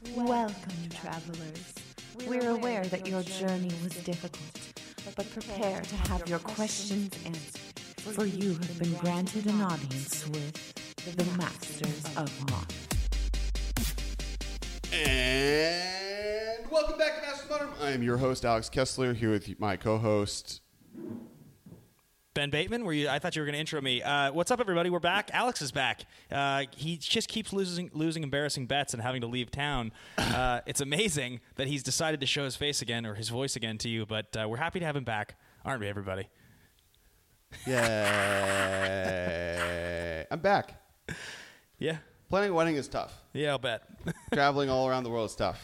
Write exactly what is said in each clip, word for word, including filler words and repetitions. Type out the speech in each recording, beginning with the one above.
Welcome, travelers. We're aware that your journey was difficult, but prepare to have your questions answered, for you have been granted an audience with the Masters of Modern. And welcome back to Masters of Modern. I am your host, Alex Kessler, here with my co-host, Ben Bateman, were you? I thought you were going to intro me. Uh, what's up, everybody? We're back. Alex is back. Uh, he just keeps losing, losing embarrassing bets and having to leave town. Uh, it's amazing that he's decided to show his face again or his voice again to you, but uh, we're happy to have him back, aren't we, everybody? Yay. I'm back. Yeah. Planning a wedding is tough. Yeah, I'll bet. Traveling all around the world is tough.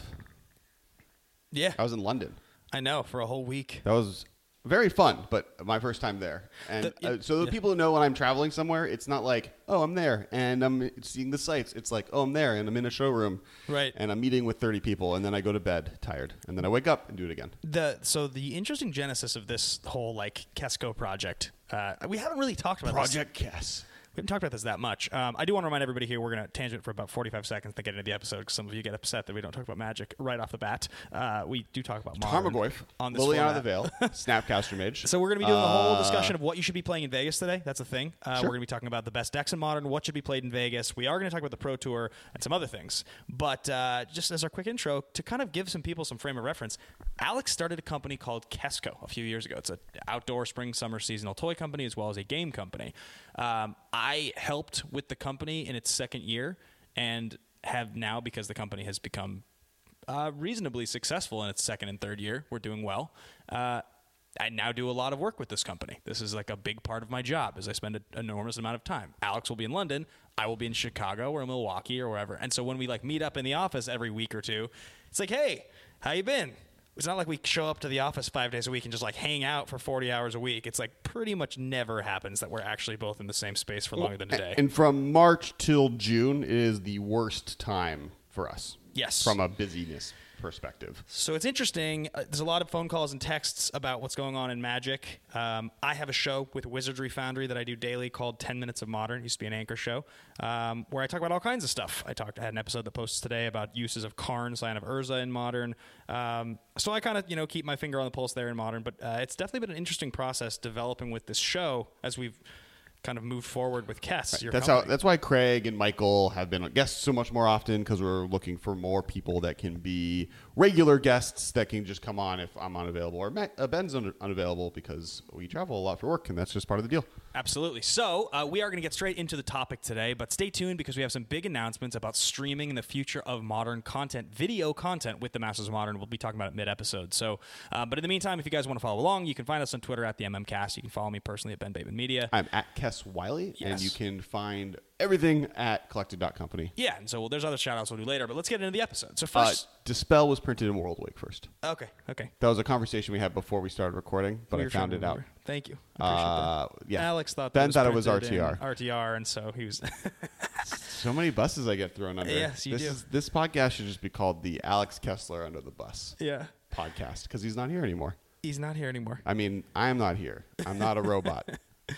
Yeah. I was in London. I know, for a whole week. That was very fun, but my first time there. And The- uh, so the yeah. people who know when I'm traveling somewhere, it's not like, oh, I'm there and I'm seeing the sights. It's like, oh, I'm there and I'm in a showroom. Right. And I'm meeting with thirty people, and then I go to bed tired. And then I wake up and do it again. The So the interesting genesis of this whole, like, Kesco project, uh, we haven't really talked about this. Project Kess. We haven't talked about this that much. Um, I do want to remind everybody here we're going to tangent for about forty-five seconds to get into the episode because some of you get upset that we don't talk about Magic right off the bat. Uh, we do talk about Modern Tarmogoyf, on this Liliana format. the Veil, Snapcaster Mage. So we're going to be doing a whole Uh, discussion of what you should be playing in Vegas today. That's a thing. Uh, Sure. We're going to be talking about the best decks in Modern, what should be played in Vegas. We are going to talk about the Pro Tour and some other things. But uh, just as our quick intro, to kind of give some people some frame of reference, Alex started a company called Kesco a few years ago. It's an outdoor spring, summer seasonal toy company as well as a game company. Um, I helped with the company in its second year and have now, because the company has become uh, reasonably successful in its second and third year, we're doing well. Uh, I now do a lot of work with this company. This is like a big part of my job as I spend an enormous amount of time. Alex will be in London. I will be in Chicago or Milwaukee or wherever. And so when we like meet up in the office every week or two, it's like, hey, how you been? It's not like we show up to the office five days a week and just like hang out for forty hours a week. It's like pretty much never happens that we're actually both in the same space for longer than a day. And from March till June is the worst time for us. Yes. From a busyness perspective. So it's interesting. Uh, there's a lot of phone calls and texts about what's going on in Magic. Um, I have a show with Wizardry Foundry that I do daily called ten minutes of Modern. It used to be an anchor show um, where I talk about all kinds of stuff. I talked. I had an episode that posts today about uses of Karn, Sign of Urza in Modern. Um, so I kind of you know keep my finger on the pulse there in Modern. But uh, it's definitely been an interesting process developing with this show as we've kind of moved forward with Kess. Your That's company. how. That's why Craig and Michael have been guests so much more often, because we're looking for more people that can be regular guests that can just come on if I'm unavailable or Ma- uh, Ben's un- unavailable, because we travel a lot for work and that's just part of the deal. Absolutely. So uh, we are going to get straight into the topic today, but stay tuned because we have some big announcements about streaming and the future of Modern content, video content with the Masters of Modern. We'll be talking about it mid-episode. So, uh, but in the meantime, if you guys want to follow along, you can find us on Twitter at the MMCast. You can follow me personally at Ben Bateman Media. I'm at Kess Wiley, Yes. and you can find everything at collected dot company. Yeah, and so well, there's other shout-outs we'll do later, but let's get into the episode. So Uh, first... Dispel was printed in World Week first. okay, okay. That was a conversation we had before we started recording, but We I were found trying it to out. remember. Thank you. I appreciate Uh, that. yeah. Alex thought Ben that thought it was printed R T R. in R T R, and so he was... So many buses I get thrown under. Yes, you this do. Is, this podcast should just be called the Alex Kessler Under the Bus yeah. podcast, because he's not here anymore. He's not here anymore. I mean, I'm not here. I'm not a robot.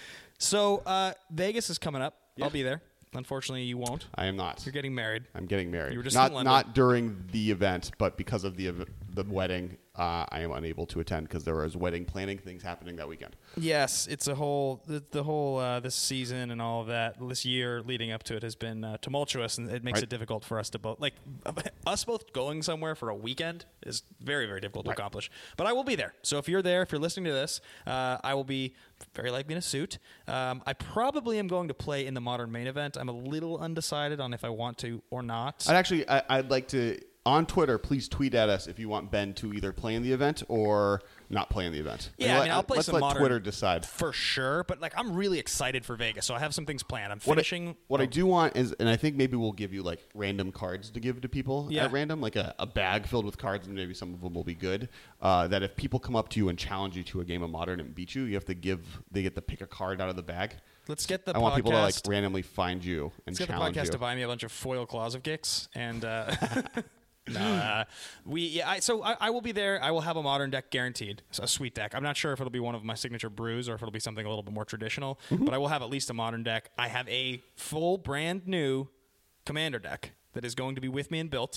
So uh, Vegas is coming up. Yeah. I'll be there. Unfortunately, you won't. I am not. You're getting married. I'm getting married. You were just not in London. not during the event, but because of the ev- the wedding, uh, I am unable to attend because there was wedding planning things happening that weekend. Yes, it's a whole the, the whole uh, this season and all of that. This year leading up to it has been uh, tumultuous, and it makes Right. it difficult for us to both like us both going somewhere for a weekend is very very difficult to Right. accomplish. But I will be there. So if you're there, if you're listening to this, uh, I will be very likely in a suit. Um, I probably am going to play in the Modern main event. I'm a little undecided on if I want to or not. I'd actually, I, I'd like to, on Twitter, please tweet at us if you want Ben to either play in the event or not play in the event. Yeah, And I let- mean, I'll play let's some let Modern Twitter decide. for sure. But like, I'm really excited for Vegas, so I have some things planned. I'm What, finishing. I, what oh, I do want is, and I think maybe we'll give you like random cards to give to people Yeah. at random, like a, a bag filled with cards, and maybe some of them will be good. Uh, that if people come up to you and challenge you to a game of Modern and beat you, you have to give, they get to pick a card out of the bag. Let's get the I podcast. want people to like randomly find you and Let's get the challenge podcast you. to buy me a bunch of foil claws of Gix, and uh, no, uh, we. Yeah, I, so I, I will be there. I will have a Modern deck guaranteed, so a sweet deck. I'm not sure if it'll be one of my signature brews or if it'll be something a little bit more traditional, Mm-hmm. but I will have at least a Modern deck. I have a full brand new Commander deck that is going to be with me and built.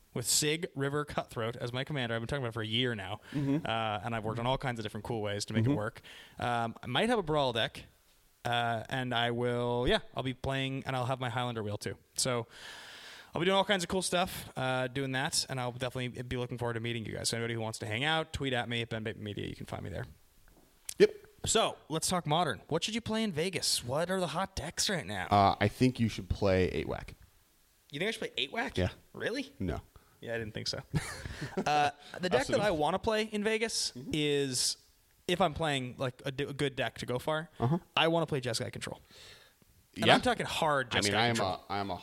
with Sig River Cutthroat as my commander. I've been talking about it for a year now, mm-hmm. uh, and I've worked on all kinds of different cool ways to make mm-hmm. it work. Um, I might have a Brawl deck, uh, and I will, yeah, I'll be playing, and I'll have my Highlander wheel too. So I'll be doing all kinds of cool stuff, uh, doing that, and I'll definitely be looking forward to meeting you guys. So anybody who wants to hang out, tweet at me at Ben Bateman Media. You can find me there. Yep. So let's talk Modern. What should you play in Vegas? What are the hot decks right now? Uh, I think you should play eight whack. You think I should play eight whack? Yeah. Really? No. Yeah, I didn't think so. uh, the deck that I want to play in Vegas mm-hmm. is, if I'm playing like a, d- a good deck to go far, uh-huh. I want to play Jeskai Control. And yeah. I'm talking hard Jeskai I mean, I am Control. a, I am a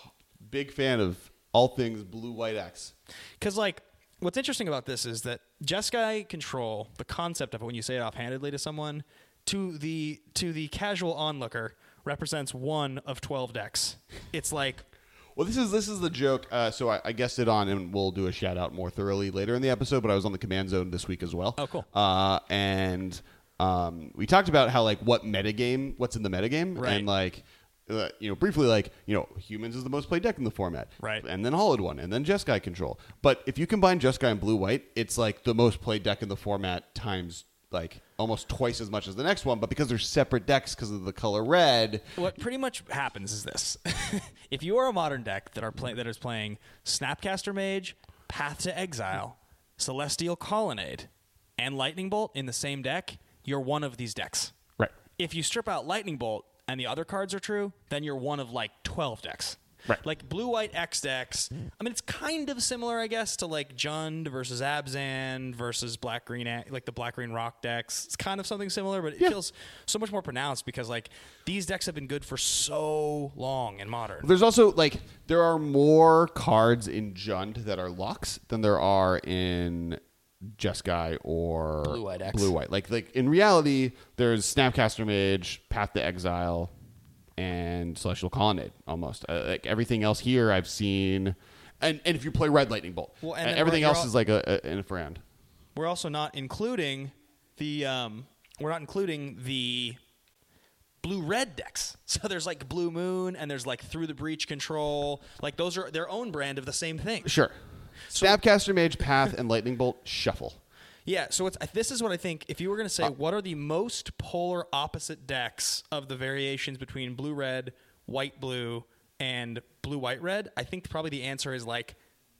big fan of all things blue-white X. Because, like, what's interesting about this is that Jeskai Control, the concept of it when you say it offhandedly to someone, to the to the casual onlooker, represents one of twelve decks. It's like... Well, this is this is the joke. Uh, so I, I guessed it on, and we'll do a shout out more thoroughly later in the episode. But I was on the Command Zone this week as well. Oh, cool. Uh, and um, we talked about how like what metagame, what's in the metagame, right. and like uh, you know briefly like you know humans is the most played deck in the format, right? And then Hollowed One, and then Jeskai Control. But if you combine Jeskai and Blue White, it's like the most played deck in the format times like almost twice as much as the next one, but because they're separate decks because of the color red. What pretty much happens is this. If you are a Modern deck that are play- that is playing Snapcaster Mage, Path to Exile, Celestial Colonnade, and Lightning Bolt in the same deck, you're one of these decks. Right. If you strip out Lightning Bolt and the other cards are true, then you're one of like twelve decks. Right. Like blue-white X decks. I mean, it's kind of similar, I guess, to like Jund versus Abzan versus black-green, like the black-green rock decks. It's kind of something similar, but it yeah. feels so much more pronounced because like these decks have been good for so long in Modern. There's also like there are more cards in Jund that are locks than there are in Jeskai or blue-white X. Blue-white. Like like in reality, there's Snapcaster Mage, Path to Exile, and Celestial Colonnade almost. Uh, like everything else here I've seen, and, and if you play Red Lightning Bolt, well, and uh, everything else all, is like a, a, in a friend. We're also not including the um, we're not including the blue red decks. So there's like Blue Moon and there's like Through the Breach Control. Like those are their own brand of the same thing. Sure. So, Snapcaster Mage, Path, and Lightning Bolt shuffle. Yeah, so it's, this is what I think. If you were going to say, uh, what are the most polar opposite decks of the variations between blue-red, white-blue, and blue-white-red, I think probably the answer is like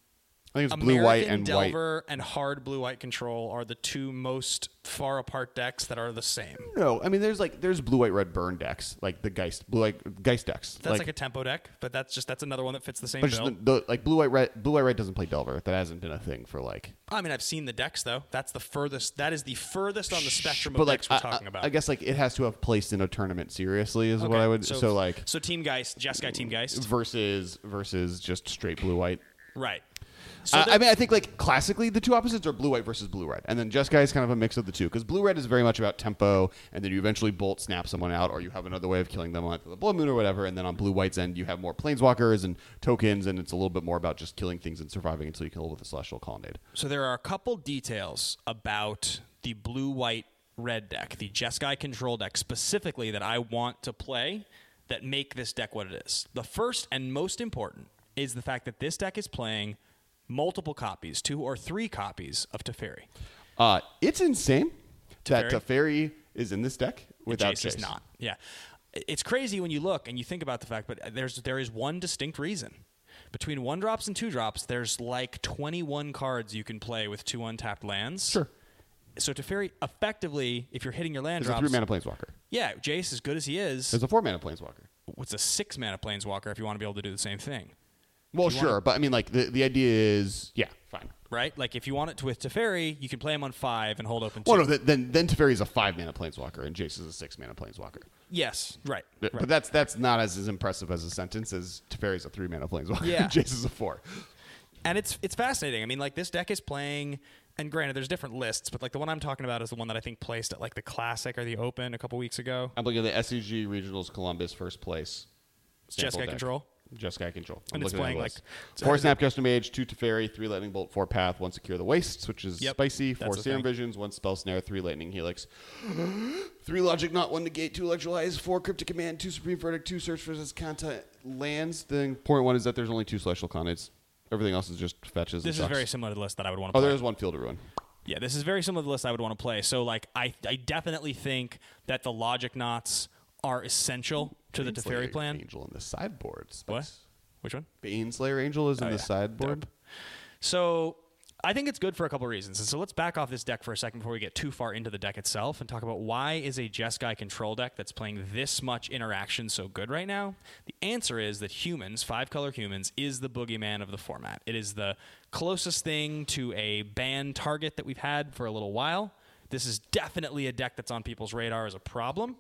I think it's American blue, white, and Delver white. and hard blue-white Control are the two most far apart decks that are the same. No, I mean there's like there's blue, white, red burn decks, like the Geist blue, white Geist decks. That's like, like a tempo deck, but that's just that's another one that fits the same but bill. Just the, the, like blue, white, red, blue, white, red doesn't play Delver. That hasn't been a thing for like. I mean, I've seen the decks though. That's the furthest. That is the furthest on the spectrum but of like, decks we're I, talking I, about. I guess like it has to have placed in a tournament seriously is okay. what I would. So, so like so Team Geist, Jeskai Team Geist versus versus just straight blue, white. Right. So uh, I mean, I think like classically the two opposites are blue white versus blue red, and then Jeskai is kind of a mix of the two because blue red is very much about tempo, and then you eventually bolt snap someone out, or you have another way of killing them on the Blood Moon or whatever, and then on blue white's end you have more planeswalkers and tokens, and it's a little bit more about just killing things and surviving until you kill with a Celestial Colonnade. So there are a couple details about the blue white red deck, the Jeskai Control deck specifically that I want to play that make this deck what it is. The first and most important is the fact that this deck is playing multiple copies, two or three copies of Teferi. Uh, it's insane Teferi? that Teferi is in this deck without Jace. Jace. is not. Yeah, it's crazy when you look and you think about the fact, but there's there is one distinct reason. Between one drops and two drops, there's like twenty-one cards you can play with two untapped lands. Sure. So Teferi, effectively, if you're hitting your land It's drops, a three mana planeswalker. Yeah, Jace, as good as he is, There's a four mana planeswalker. It's a six mana planeswalker if you want to be able to do the same thing. Well, sure, wanna, but I mean, like the the idea is, yeah, fine, right? Like if you want it to with Teferi, you can play him on five and hold open two. Well, no, then then Teferi is a five mana planeswalker, and Jace is a six mana planeswalker. Yes, right. But, right. but that's that's not as, as impressive as a sentence as Teferi is a three mana planeswalker. Yeah. and Jace is a four. And it's it's fascinating. I mean, like this deck is playing, and granted, there's different lists, but like the one I'm talking about is the one that I think placed at like the Classic or the Open a couple weeks ago. I'm looking at the S C G Regionals Columbus first place. Jeskai Control. Jeskai Control. I'm And it's looking at playing the like list. four Snapcaster Mage, two Teferi, three Lightning Bolt, four Path, one Secure the Wastes, which is Yep, spicy, four that's a Serum thing. Visions, one Spell Snare, three Lightning Helix, three Logic Knot, one Negate, two Electrolyze, four Cryptic Command, two Supreme Verdict, two Search for Kanta lands. The important one is that there's only two Celestial Colonnades. Everything else is just fetches. This and is sucks. very similar to the list that I would want to Oh, play. there is one Field of Ruin. Yeah, this is very similar to the list I would want to play. So, like, I, I definitely think that the Logic Knots are essential to the Teferi plan. Angel in the sideboard. Spice. What? Which one? Baneslayer Angel is in Oh, the yeah. sideboard. Dope. So I think it's good for a couple reasons. And so let's back off this deck for a second before we get too far into the deck itself and talk about why is a Jeskai control deck that's playing this much interaction so good right now? The answer is that humans, five-color humans, is the boogeyman of the format. It is the closest thing to a ban target that we've had for a little while. This is definitely a deck that's on people's radar as a problem.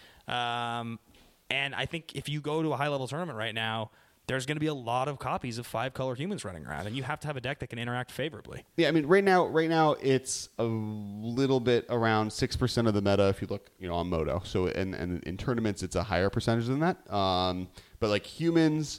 Um, and I think if you go to a high-level tournament right now, there's going to be a lot of copies of five-color humans running around, and you have to have a deck that can interact favorably. Yeah, I mean, right now, right now it's a little bit around six percent of the meta if you look, you know, on Moto. So, and, and in tournaments, it's a higher percentage than that. Um, but like humans,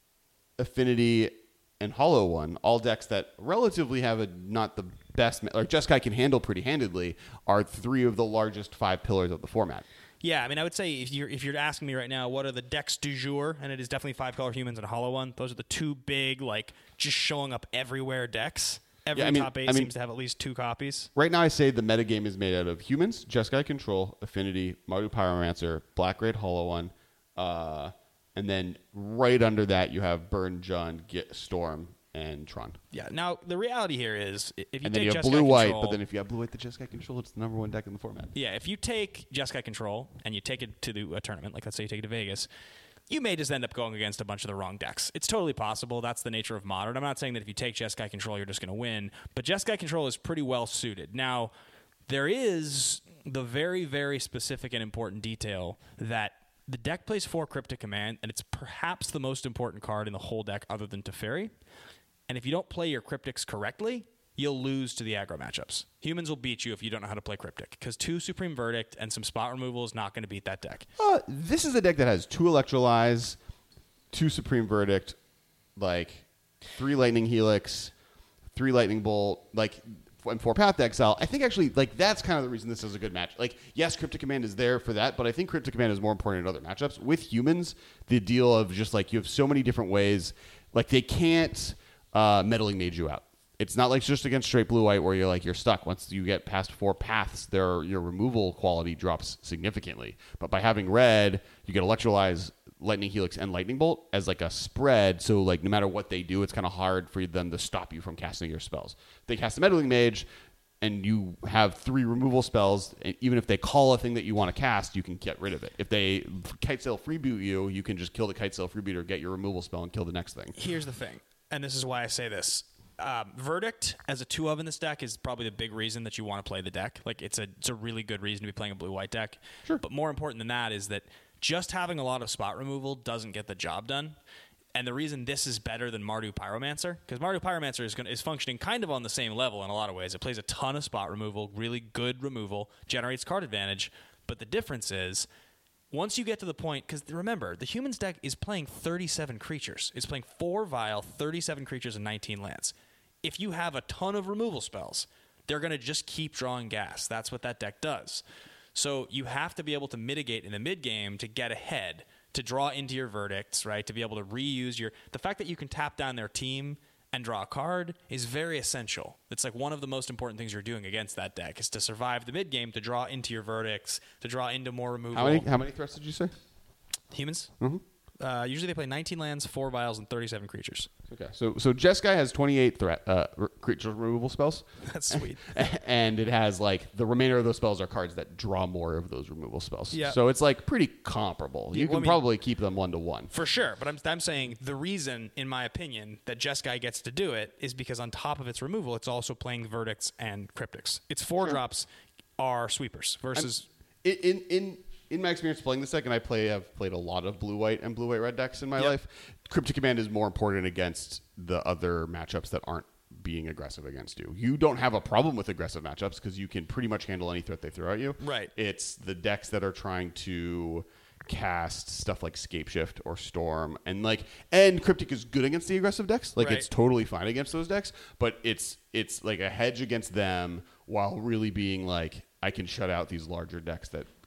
Affinity, and Hollow One, all decks that relatively have a not the best, or Jeskai can handle pretty handedly, are three of the largest five pillars of the format. Yeah, I mean, I would say if you're if you're asking me right now, what are the decks du jour, and it is definitely five-color humans and Hollow One. Those are the two big, like, just showing up everywhere decks. Every Yeah, I mean- top eight I mean- seems to have at least two copies. Right now, I say the metagame is made out of humans, Jeskai Control, Affinity, Mardu Pyromancer, Black Raid Hollow One, uh, and then right under that you have Burn, Jund, Get Storm, and Tron. Yeah. Now the reality here is, if you And then take you have Jeskai blue white, Control, but then if you have blue white, the Jeskai Control, it's the number one deck in the format. yeah, if you take Jeskai Control and you take it to the, a tournament, like let's say you take it to Vegas, you may just end up going against a bunch of the wrong decks. It's totally possible. That's the nature of Modern. I'm not saying that if you take Jeskai Control, you're just going to win, but Jeskai Control is pretty well suited. Now, there is the very, very specific and important detail that the deck plays four Cryptic Command, and it's perhaps the most important card in the whole deck other than Teferi. And if you don't play your Cryptics correctly, you'll lose to the aggro matchups. Humans will beat you if you don't know how to play Cryptic, because two Supreme Verdict and some spot removal is not going to beat that deck. Uh, this is a deck that has two Electrolyze, two Supreme Verdict, like three Lightning Helix, three Lightning Bolt, like and four Path to Exile. I think actually like that's kind of the reason this is a good match. Like, yes, Cryptic Command is there for that, but I think Cryptic Command is more important in other matchups. With humans, the deal of just like you have so many different ways, like they can't uh, Meddling Mage you out. It's not like just against straight blue white where you're like you're stuck. Once you get past four paths, there your removal quality drops significantly. But by having red, you get Electrolyze, Lightning Helix, and Lightning Bolt as like a spread. So like no matter what they do, it's kind of hard for them to stop you from casting your spells. If they cast a Meddling Mage, and you have three removal spells, and even if they call a thing that you want to cast, you can get rid of it. If they Kitesail Freeboot you, you can just kill the Kitesail Freebooter, get your removal spell, and kill the next thing. Here's the thing, and this is why I say this. Um, Verdict as a two of in this deck is probably the big reason that you want to play the deck. Like it's a it's a really good reason to be playing a blue white deck. Sure. But more important than that is that just having a lot of spot removal doesn't get the job done. And the reason this is better than Mardu Pyromancer, because Mardu Pyromancer is, gonna, is functioning kind of on the same level in a lot of ways. It plays a ton of spot removal, really good removal, generates card advantage. But the difference is, once you get to the point, because remember, the humans deck is playing thirty-seven creatures. It's playing four Vial, thirty-seven creatures, and nineteen lands. If you have a ton of removal spells, they're going to just keep drawing gas. That's what that deck does. So you have to be able to mitigate in the mid game to get ahead, to draw into your verdicts, right? To be able to reuse your... The fact that you can tap down their team and draw a card is very essential. It's like one of the most important things you're doing against that deck is to survive the mid game, to draw into your verdicts, to draw into more removal. How many how many threats did you say? Humans? Mm-hmm. Uh, usually they play nineteen lands, four Vials, and thirty-seven creatures. Okay, so so Jeskai has twenty-eight threat uh, re- creature removal spells. That's sweet. And it has like the remainder of those spells are cards that draw more of those removal spells. Yeah. So it's like pretty comparable. You Yeah, can well, I mean- probably keep them one to one. For sure, but I'm, I'm saying the reason, in my opinion, that Jeskai gets to do it is because on top of its removal, it's also playing verdicts and cryptics. Its four drops are sweepers versus... In in in, in my experience playing this deck, and I play I've played a lot of blue white and blue white red decks in my Yep. life. Cryptic Command is more important against the other matchups that aren't being aggressive against you. You don't have a problem with aggressive matchups because you can pretty much handle any threat they throw at you. Right. It's the decks that are trying to cast stuff like Scapeshift or Storm, and like and Cryptic is good against the aggressive decks. Like Right. it's totally fine against those decks, but it's it's like a hedge against them while really being like I can shut out these larger decks that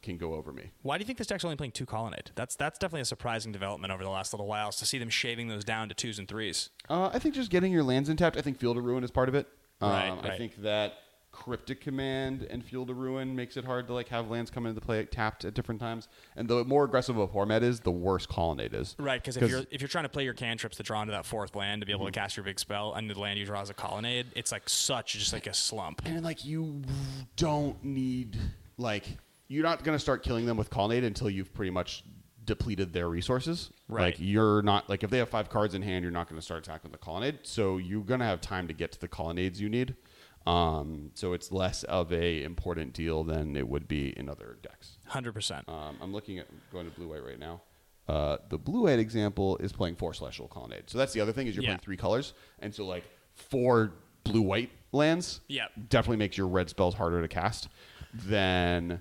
can go over me. Why do you think this deck's only playing two Colonnade? That's that's definitely a surprising development over the last little while, is to see them shaving those down to twos and threes. Uh, I think just getting your lands intact. I think Field of Ruin is part of it. Um, Right, right. I think that Cryptic Command and Field of Ruin makes it hard to like have lands come into play tapped at different times. And the more aggressive a format is, the worse Colonnade is. Right, because if you're if you're trying to play your cantrips to draw into that fourth land to be able Mm-hmm. to cast your big spell, and the land you draw is a Colonnade, it's like such just like a slump. And like you don't need like you're not going to start killing them with Colonnade until you've pretty much depleted their resources. Right. Like you're not like if they have five cards in hand, you're not going to start attacking with the Colonnade. So you're going to have time to get to the Colonnades you need. Um, so it's less of a important deal than it would be in other decks. one hundred percent. Um, I'm looking at going to blue white right now. Uh, the blue white example is playing four Celestial Colonnade. So that's the other thing is you're Yeah. playing three colors, and so like four blue white lands Yep. definitely makes your red spells harder to cast than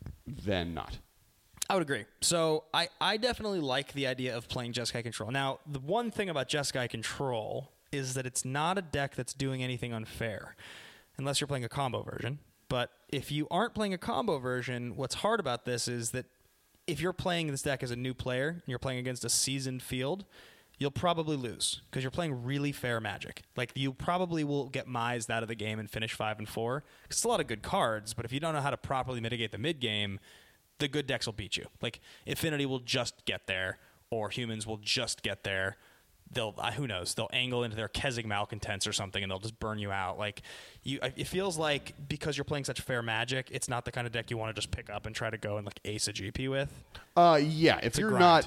than not. I would agree. So I, I definitely like the idea of playing Jeskai Control. Now, the one thing about Jeskai Control is that it's not a deck that's doing anything unfair, unless you're playing a combo version. But if you aren't playing a combo version, what's hard about this is that if you're playing this deck as a new player and you're playing against a seasoned field, you'll probably lose because you're playing really fair Magic. Like, you probably will get mised out of the game and finish five and four. It's a lot of good cards, but if you don't know how to properly mitigate the mid game, the good decks will beat you. Like, Affinity will just get there, or Humans will just get there. They'll, uh, who knows, they'll angle into their Kezig Malcontents or something, and they'll just burn you out. Like, you, it feels like because you're playing such fair Magic, it's not the kind of deck you want to just pick up and try to go and like ace a G P with. Uh, yeah, if a you're grind. not,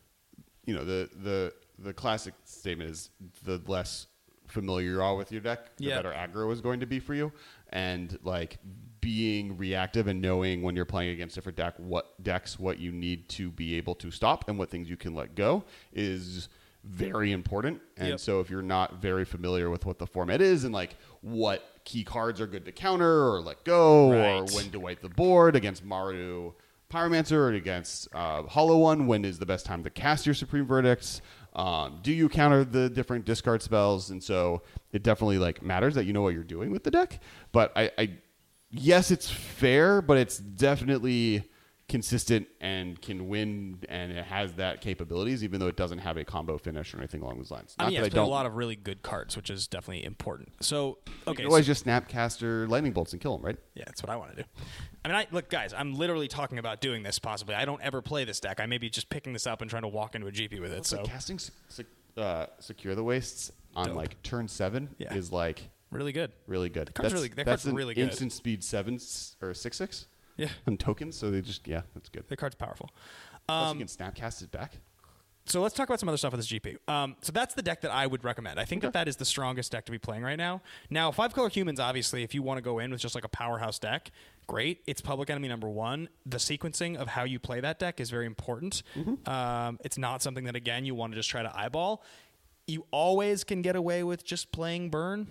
you know, the the the classic statement is the less familiar you are with your deck, the Yeah. better aggro is going to be for you. And like being reactive and knowing when you're playing against different deck, what decks, what you need to be able to stop, and what things you can let go is very important. And Yep. so if you're not very familiar with what the format is and like what key cards are good to counter or let go, or Right. when to wipe the board against Maru Pyromancer or against uh, Hollow One, when is the best time to cast your Supreme Verdicts? Um, do you counter the different discard spells? And so it definitely like matters that you know what you're doing with the deck. But I, I yes, it's fair, but it's definitely consistent and can win, and it has that capabilities, even though it doesn't have a combo finish or anything along those lines. I Not mean, yeah, that it's I played a don't. lot of really good cards, which is definitely important. So, You okay. can always so- just Snapcaster Lightning Bolts and kill them, right? Yeah, that's what I want to do. I mean, I, look, guys, I'm literally talking about doing this possibly. I don't ever play this deck. I may be just picking this up and trying to walk into a G P with it. So So, casting sec- uh, Secure the Wastes on Dope. like turn seven Yeah. is like really good. really good. card's that's really- that that's card's an really good. instant speed seven s- or six six Yeah, on tokens, so they just yeah, that's good. the card's powerful. Plus Um, you can Snapcast it back. So let's talk about some other stuff with this G P. Um, so that's the deck that I would recommend. I think that that is the strongest deck to be playing right now. Now, Five Color Humans, obviously, if you want to go in with just like a powerhouse deck, great. It's Public Enemy number one. The sequencing of how you play that deck is very important. Um, it's not something that, again, you want to just try to eyeball. You always can get away with just playing Burn.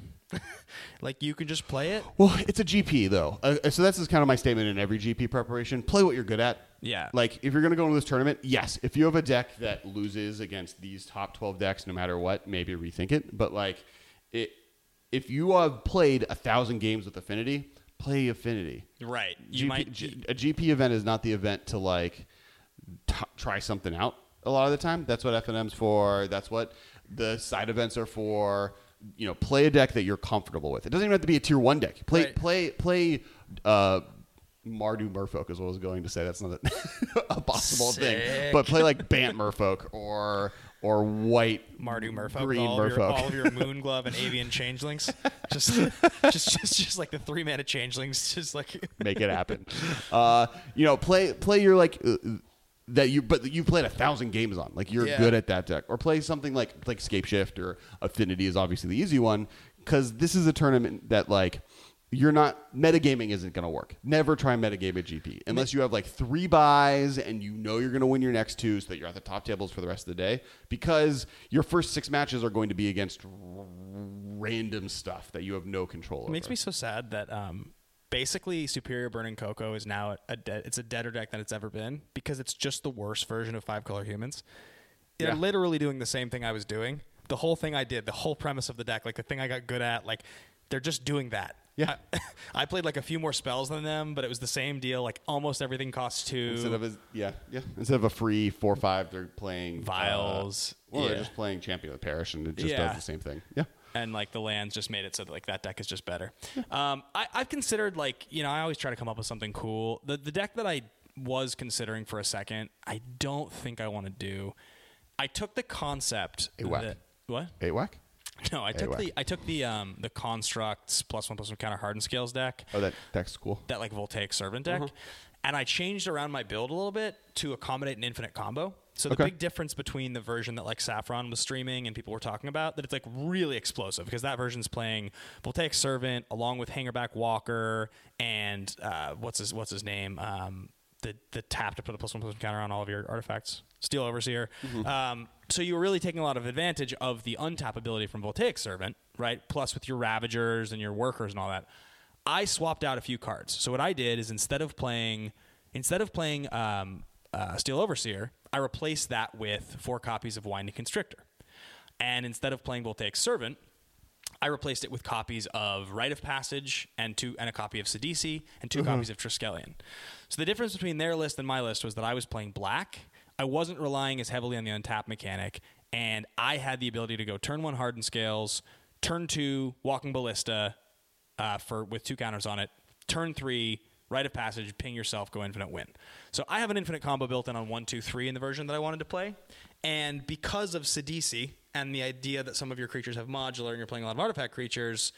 Like, you can just play it. Well, it's a G P though, uh, so that's just kind of my statement in every G P preparation. Play what you're good at. Yeah. Like if you're going to go into this tournament, yes. If you have a deck that loses against these top twelve decks, no matter what, maybe rethink it. But like, it, if you have played a thousand games with Affinity, play Affinity. Right. You G P, might. G, a G P event is not the event to like t- try something out. A lot of the time, that's what F N M's for. That's what the side events are for. You know, play a deck that you're comfortable with. It doesn't even have to be a tier one deck. Play, Right. play, play. Uh, Mardu Merfolk is what I was going to say. That's not a, a possible thing. Sick. But play like Bant Merfolk or or white Mardu Merfolk, green all, of your, Merfolk. all of your Moon Glove and Avian Changelings, just, just, just, just like the three mana Changelings, just like Make it happen. Uh, you know, play play your like uh, that you, but you've played a thousand games on. Like you're Yeah. good at that deck, or play something like like Scape Shift or Affinity is obviously the easy one because this is a tournament that like. You're not metagaming isn't going to work. Never try metagame at G P unless you have like three buys and you know you're going to win your next two, so that you're at the top tables for the rest of the day. Because your first six matches are going to be against r- random stuff that you have no control over. It makes me so sad that um, basically Superior Burning Cocoa is now a de- it's a deader deck than it's ever been because it's just the worst version of Five Color Humans. They're Yeah. literally doing the same thing I was doing. The whole thing I did, the whole premise of the deck, like the thing I got good at, like they're just doing that. Yeah. I, I played like a few more spells than them, but it was the same deal. Like almost everything costs two. Instead of a, yeah, yeah. Instead of a free four five, they're playing Vials. Uh, well, yeah. they're just playing Champion of the Parish, and it just Yeah. does the same thing. Yeah. And like the lands just made it so that like that deck is just better. Um, I, I've considered like you know I always try to come up with something cool. The the deck that I was considering for a second, I don't think I want to do. I took the concept. A whack. that- What? Eight whack. No, I took whack. the I took the um the constructs plus one plus one counter hardened scales deck. Oh, that deck's cool. That like Voltaic Servant deck, Uh-huh. and I changed around my build a little bit to accommodate an infinite combo. So the Okay. big difference between the version that like Saffron was streaming and people were talking about, that it's like really explosive because that version's playing Voltaic Servant along with Hangerback Walker and uh, what's his what's his name, um, the the tap to put a plus one plus one counter on all of your artifacts, Steel Overseer. Mm-hmm. Um, so you were really taking a lot of advantage of the untap ability from Voltaic Servant, right? Plus with your Ravagers and your Workers and all that. I swapped out a few cards. So what I did is instead of playing instead of playing um, uh, Steel Overseer, I replaced that with four copies of Winding Constrictor. And instead of playing Voltaic Servant, I replaced it with copies of Rite of Passage and two and a copy of Sidisi and two copies of Triskelion. So the difference between their list and my list was that I was playing black. I wasn't relying as heavily on the untap mechanic, and I had the ability to go turn one Hardened Scales, turn two Walking Ballista uh, for with two counters on it, turn three Rite of Passage, ping yourself, go infinite, win. So I have an infinite combo built in on one, two, three in the version that I wanted to play. And because of Sidisi and the idea that some of your creatures have modular and you're playing a lot of artifact creatures,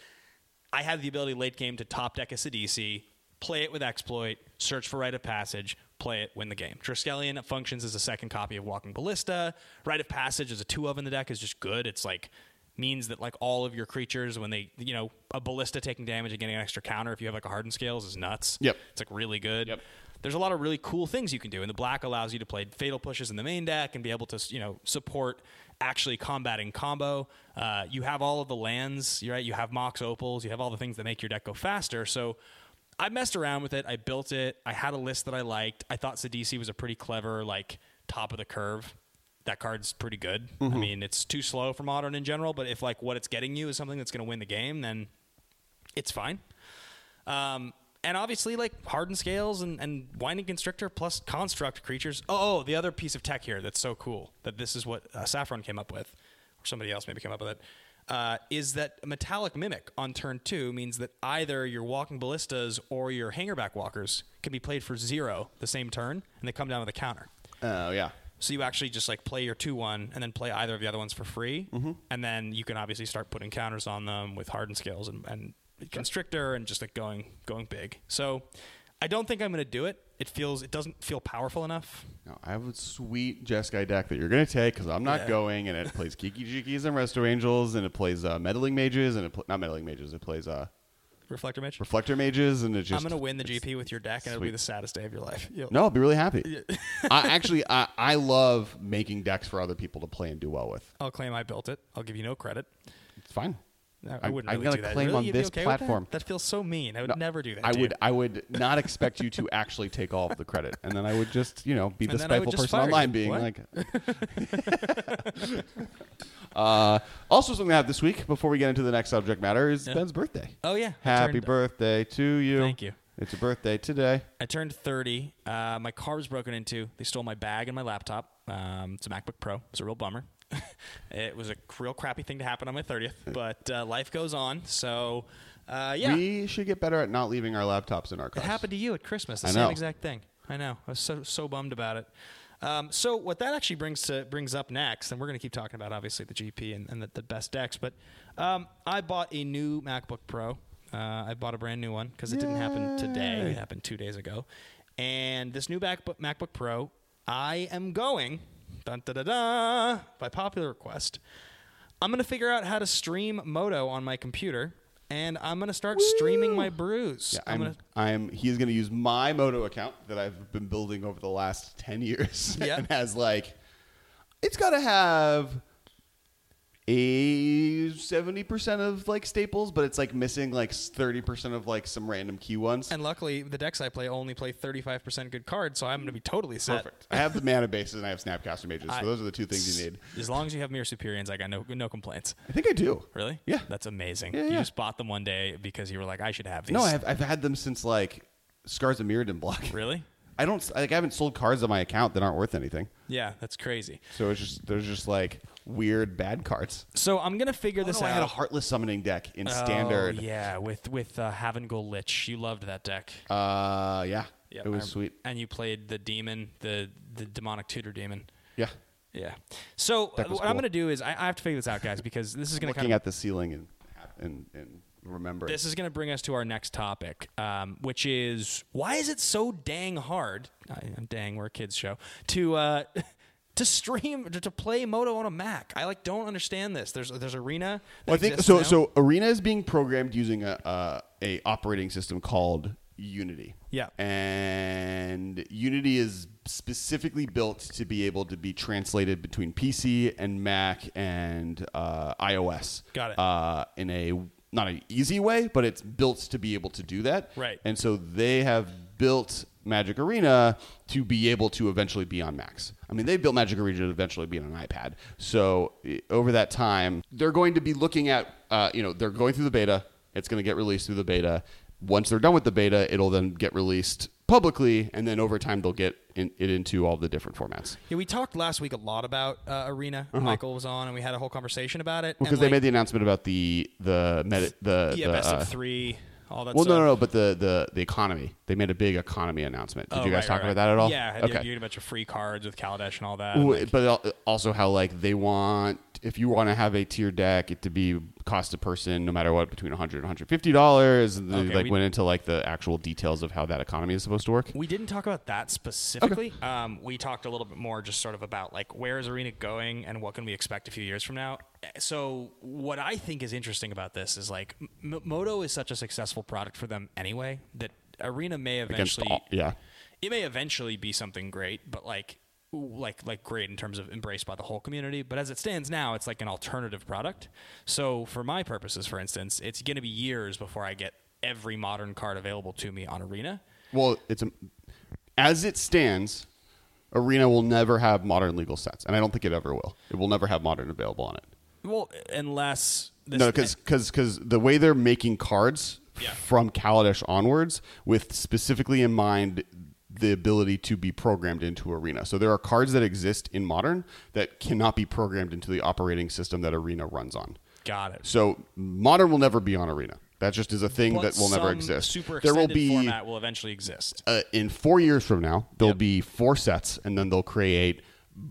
I had the ability late game to top deck a Sidisi, play it with Exploit, search for Rite of Passage, play it, win the game. Triskelion functions as a second copy of Walking Ballista. Rite of Passage as a two of in the deck is just good. It's like means that like all of your creatures, when they, you know, a Ballista taking damage and getting an extra counter if you have like a Hardened Scales is nuts. Yep. It's like really good. Yep. There's a lot of really cool things you can do, and the black allows you to play Fatal Pushes in the main deck and be able to, you know, support actually combating combo. Uh, you have all of the lands, right? You have Mox Opals, you have all the things that make your deck go faster. So I messed around with it. I built it. I had a list that I liked. I thought Sidisi was a pretty clever, like, top of the curve. That card's pretty good. Mm-hmm. I mean, it's too slow for Modern in general, but if like what it's getting you is something that's going to win the game, then it's fine. Um, and obviously, like Hardened Scales and, and Winding Constrictor plus Construct creatures. Oh, oh, the other piece of tech here that's so cool that this is what uh, Saffron came up with, or somebody else maybe came up with it, uh, is that Metallic Mimic on turn two means that either your Walking Ballistas or your Hangerback Walkers can be played for zero the same turn, and they come down with a counter. Oh, yeah. So you actually just like play your two one and then play either of the other ones for free. Mm-hmm. And then you can obviously start putting counters on them with Hardened Scales and, and Constrictor and just like going going big. So I don't think I'm going to do it. It feels it doesn't feel powerful enough. No, I have a sweet Jeskai deck that you're going to take because I'm not Yeah. going, and it plays Kiki Jikis and Resto Angels, and it plays uh, Meddling Mages, and it pl- not Meddling Mages, it plays uh, Reflector Mage? Reflector Mages, and it just I'm going to win the it's- G P with your deck, and it'll be sweet. the saddest day of your life. You'll- No, I'll be really happy. I actually I, I love making decks for other people to play and do well with. I'll claim I built it. I'll give you no credit. It's fine. I, I I'm- wouldn't I'm really gonna do that. claim Really? on You'd be this okay with that? platform. That? feels so mean. I would No, never do that I to would you. I would not expect you to actually take all of the credit, and then I would just you know be the And then I would spiteful just person fire online, you. being What? like. uh, also, something I have this week before we get into the next subject matter is Yeah. Ben's birthday. Oh, yeah. I Happy turned- birthday to you! Thank you. It's your birthday today. I turned thirty. Uh, my car was broken into. They stole my bag and my laptop. Um, it's a MacBook Pro. It's a real bummer. It was a real crappy thing to happen on my thirtieth, but uh, life goes on. So, uh, yeah. We should get better at not leaving our laptops in our It cars. happened to you at Christmas. The I same know. exact thing. I know. I was so so bummed about it. Um, so what that actually brings to brings up next, and we're going to keep talking about obviously the G P and, and the, the best decks, but um, I bought a new MacBook Pro. Uh, I bought a brand new one because it didn't happen today. Yay. It happened two days ago. And this new MacBook MacBook Pro, I am going dun, da, da, da, by popular request. I'm going to figure out how to stream Moto on my computer. And I'm going to start streaming my brews. Yeah, I'm, I'm. gonna, I'm. He's going to use my Moto account that I've been building over the last ten years, Yeah. and has like, it's got to have a seventy percent of like staples, but it's like missing like thirty percent of like some random key ones. And luckily, the decks I play only play thirty-five percent good cards, so I'm going to be totally set. Perfect. I have the mana bases and I have Snapcaster Mages, I- so those are the two things you need. As long as you have Mirror Superiors, I got no no complaints. I think I do. Really? Yeah. That's amazing. Yeah, you yeah. just bought them one day because you were like, I should have these. No, I've I've had them since like Scars of Mirrodin block. Really? I don't like I haven't sold cards on my account that aren't worth anything. Yeah, that's crazy. So it's just there's just like weird bad cards. So I'm going to figure Oh, this no, out. I had a Heartless Summoning deck in Oh, Standard. yeah, with with uh, Havengul Lich. You loved that deck. Uh, yeah, Yep, it was I- sweet. And you played the demon, the the demonic tutor demon. Yeah, Yeah. So uh, Deck was what I'm cool. going to do is I, I have to figure this out, guys, because this is going to looking kind of at the ceiling and and and remember. this is going to bring us to our next topic, um, which is why is it so dang hard? Uh, dang, we're a kids show to. Uh, To stream to, to play Moto on a Mac, I like don't understand this. There's there's Arena. that Well, I think exists so. now. So Arena is being programmed using a uh, a operating system called Unity. Yeah. And Unity is specifically built to be able to be translated between P C and Mac and uh, iOS. Got it. Uh, in a not an easy way, but it's built to be able to do that. Right. And so they have built Magic Arena to be able to eventually be on Macs. I mean, they built Magic Arena to eventually be on an iPad. So i- over that time, they're going to be looking at, uh, you know, they're going through the beta. It's going to get released through the beta. Once they're done with the beta, it'll then get released publicly, and then over time they'll get in, it into all the different formats. Yeah, we talked last week a lot about uh, Arena. Michael was on, and we had a whole conversation about it. Because and, they like, made the announcement about the the meta, the yeah, the, best uh, of three, all that Well, stuff. no, no, no, but the, the, the economy. They made a big economy announcement. Did Oh, you guys right, talk right, about right. that at all? Yeah, Okay. you get a bunch of free cards with Kaladesh and all that. Ooh, and, like, but al- also how like they want, if you want to have a tier deck, it to be cost a person no matter what between one hundred dollars and one hundred fifty dollars. And they Okay, like we- went into like the actual details of how that economy is supposed to work. we didn't talk about that specifically. Um, we talked a little bit more just sort of about like where is Arena going and what can we expect a few years from now. So what I think is interesting about this is like M- Moto is such a successful product for them anyway that Arena may Against eventually all, yeah. it may eventually be something great, but like like like great in terms of embraced by the whole community. But as it stands now, it's like an alternative product. So for my purposes, for instance, it's going to be years before I get every modern card available to me on Arena. Well, it's a, as it stands, Arena will never have modern legal sets, and I don't think it ever will. It will never have modern available on it. Well, unless this, No, because because the way they're making cards Yeah. from Kaladesh onwards, with specifically in mind the ability to be programmed into Arena. So there are cards that exist in Modern that cannot be programmed into the operating system that Arena runs on. got it. So Modern will never be on Arena. That just is a thing But that will never some exist. Super There will extended be format will eventually exist. uh, in four years from now, there'll Yep. be four sets, and then they'll create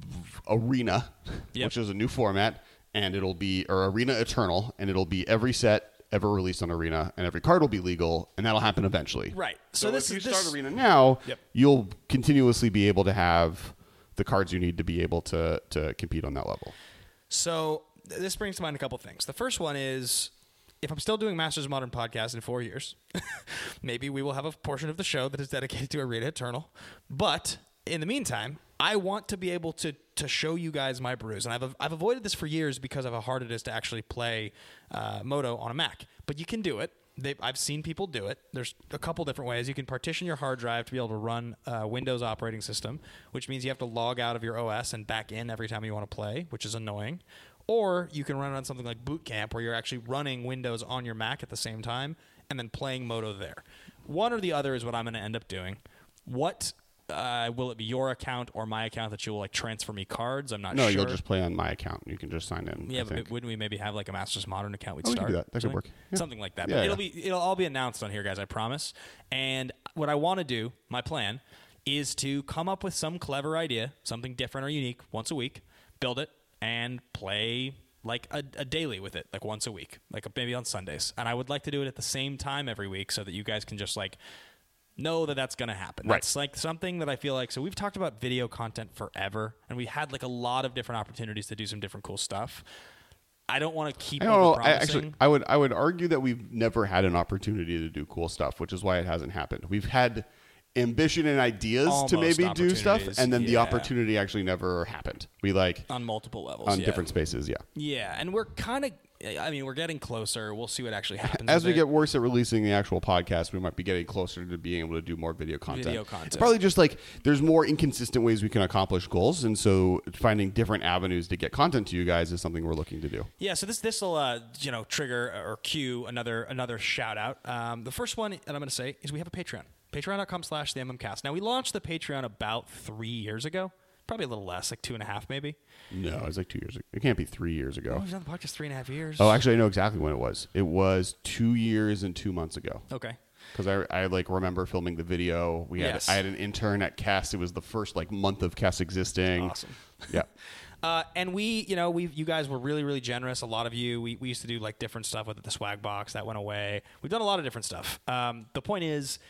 Arena, Yep. which is a new format, and it'll be or Arena Eternal, and it'll be every set ever released on Arena, and every card will be legal, and that'll happen eventually. Right. So, So this if you is- start this- Arena now, Yep. you'll continuously be able to have the cards you need to be able to to compete on that level. So th- this brings to mind a couple things. The first one is if I'm still doing Masters of Modern podcast in four years, maybe we will have a portion of the show that is dedicated to Arena Eternal. But in the meantime, I want to be able to to show you guys my brews. And I've, I've avoided this for years because of how hard it is to actually play uh, Moto on a Mac. But you can do it. They, I've seen people do it. There's a couple different ways. You can partition your hard drive to be able to run a Windows operating system, which means you have to log out of your O S and back in every time you want to play, which is annoying. Or you can run it on something like Boot Camp, where you're actually running Windows on your Mac at the same time and then playing Moto there. One or the other is what I'm going to end up doing. What uh, will it be your account or my account that you will like transfer me cards? I'm not No, sure. you'll just play on my account. You can just sign in. Yeah, I but think. wouldn't we maybe have like a Masters Modern account we'd Oh, we could start? do that. That could Something- work. Yeah. Something like that. Yeah, but it'll yeah. be it'll all be announced on here, guys, I promise. And what I want to do, my plan, is to come up with some clever idea, something different or unique once a week, build it, and play like a, a daily with it, like once a week, like maybe on Sundays. And I would like to do it at the same time every week so that you guys can just like know that that's going to happen. Right. That's like something that I feel like, so we've talked about video content forever, and we had like a lot of different opportunities to do some different cool stuff. I don't want to keep I don't know. I, overpromising. actually, I would I would argue that we've never had an opportunity to do cool stuff, which is why it hasn't happened. We've had ambition and ideas Almost to maybe do stuff, opportunities. and then the Yeah. opportunity actually never happened. We like on multiple levels, on yeah. different spaces, yeah. Yeah, and we're kind of. I mean, we're getting closer. We'll see what actually happens. As we with it. get worse at releasing the actual podcast, we might be getting closer to being able to do more video content. Video content. It's probably just like there's more inconsistent ways we can accomplish goals, and so finding different avenues to get content to you guys is something we're looking to do. Yeah, so this this will uh, you know trigger or cue another another shout out. Um, the first one that I'm going to say is we have a Patreon. Patreon.com slash the MMcast. Now we launched the Patreon about three years ago. Probably a little less, like two and a half, maybe. No, it was like two years ago. It can't be three years ago. Oh, we've done the podcast three and a half years. Oh, actually, I know exactly when it was. It was two years and two months ago. Okay. Because I, I like remember filming the video. We had Yes. I had an intern at Kess. It was the first like month of Kess existing. Awesome. Yeah. Uh, and we, you know, we, you guys were really, really generous. A lot of you, we, we used to do like different stuff with the swag box that went away. We've done a lot of different stuff. Um, the point is,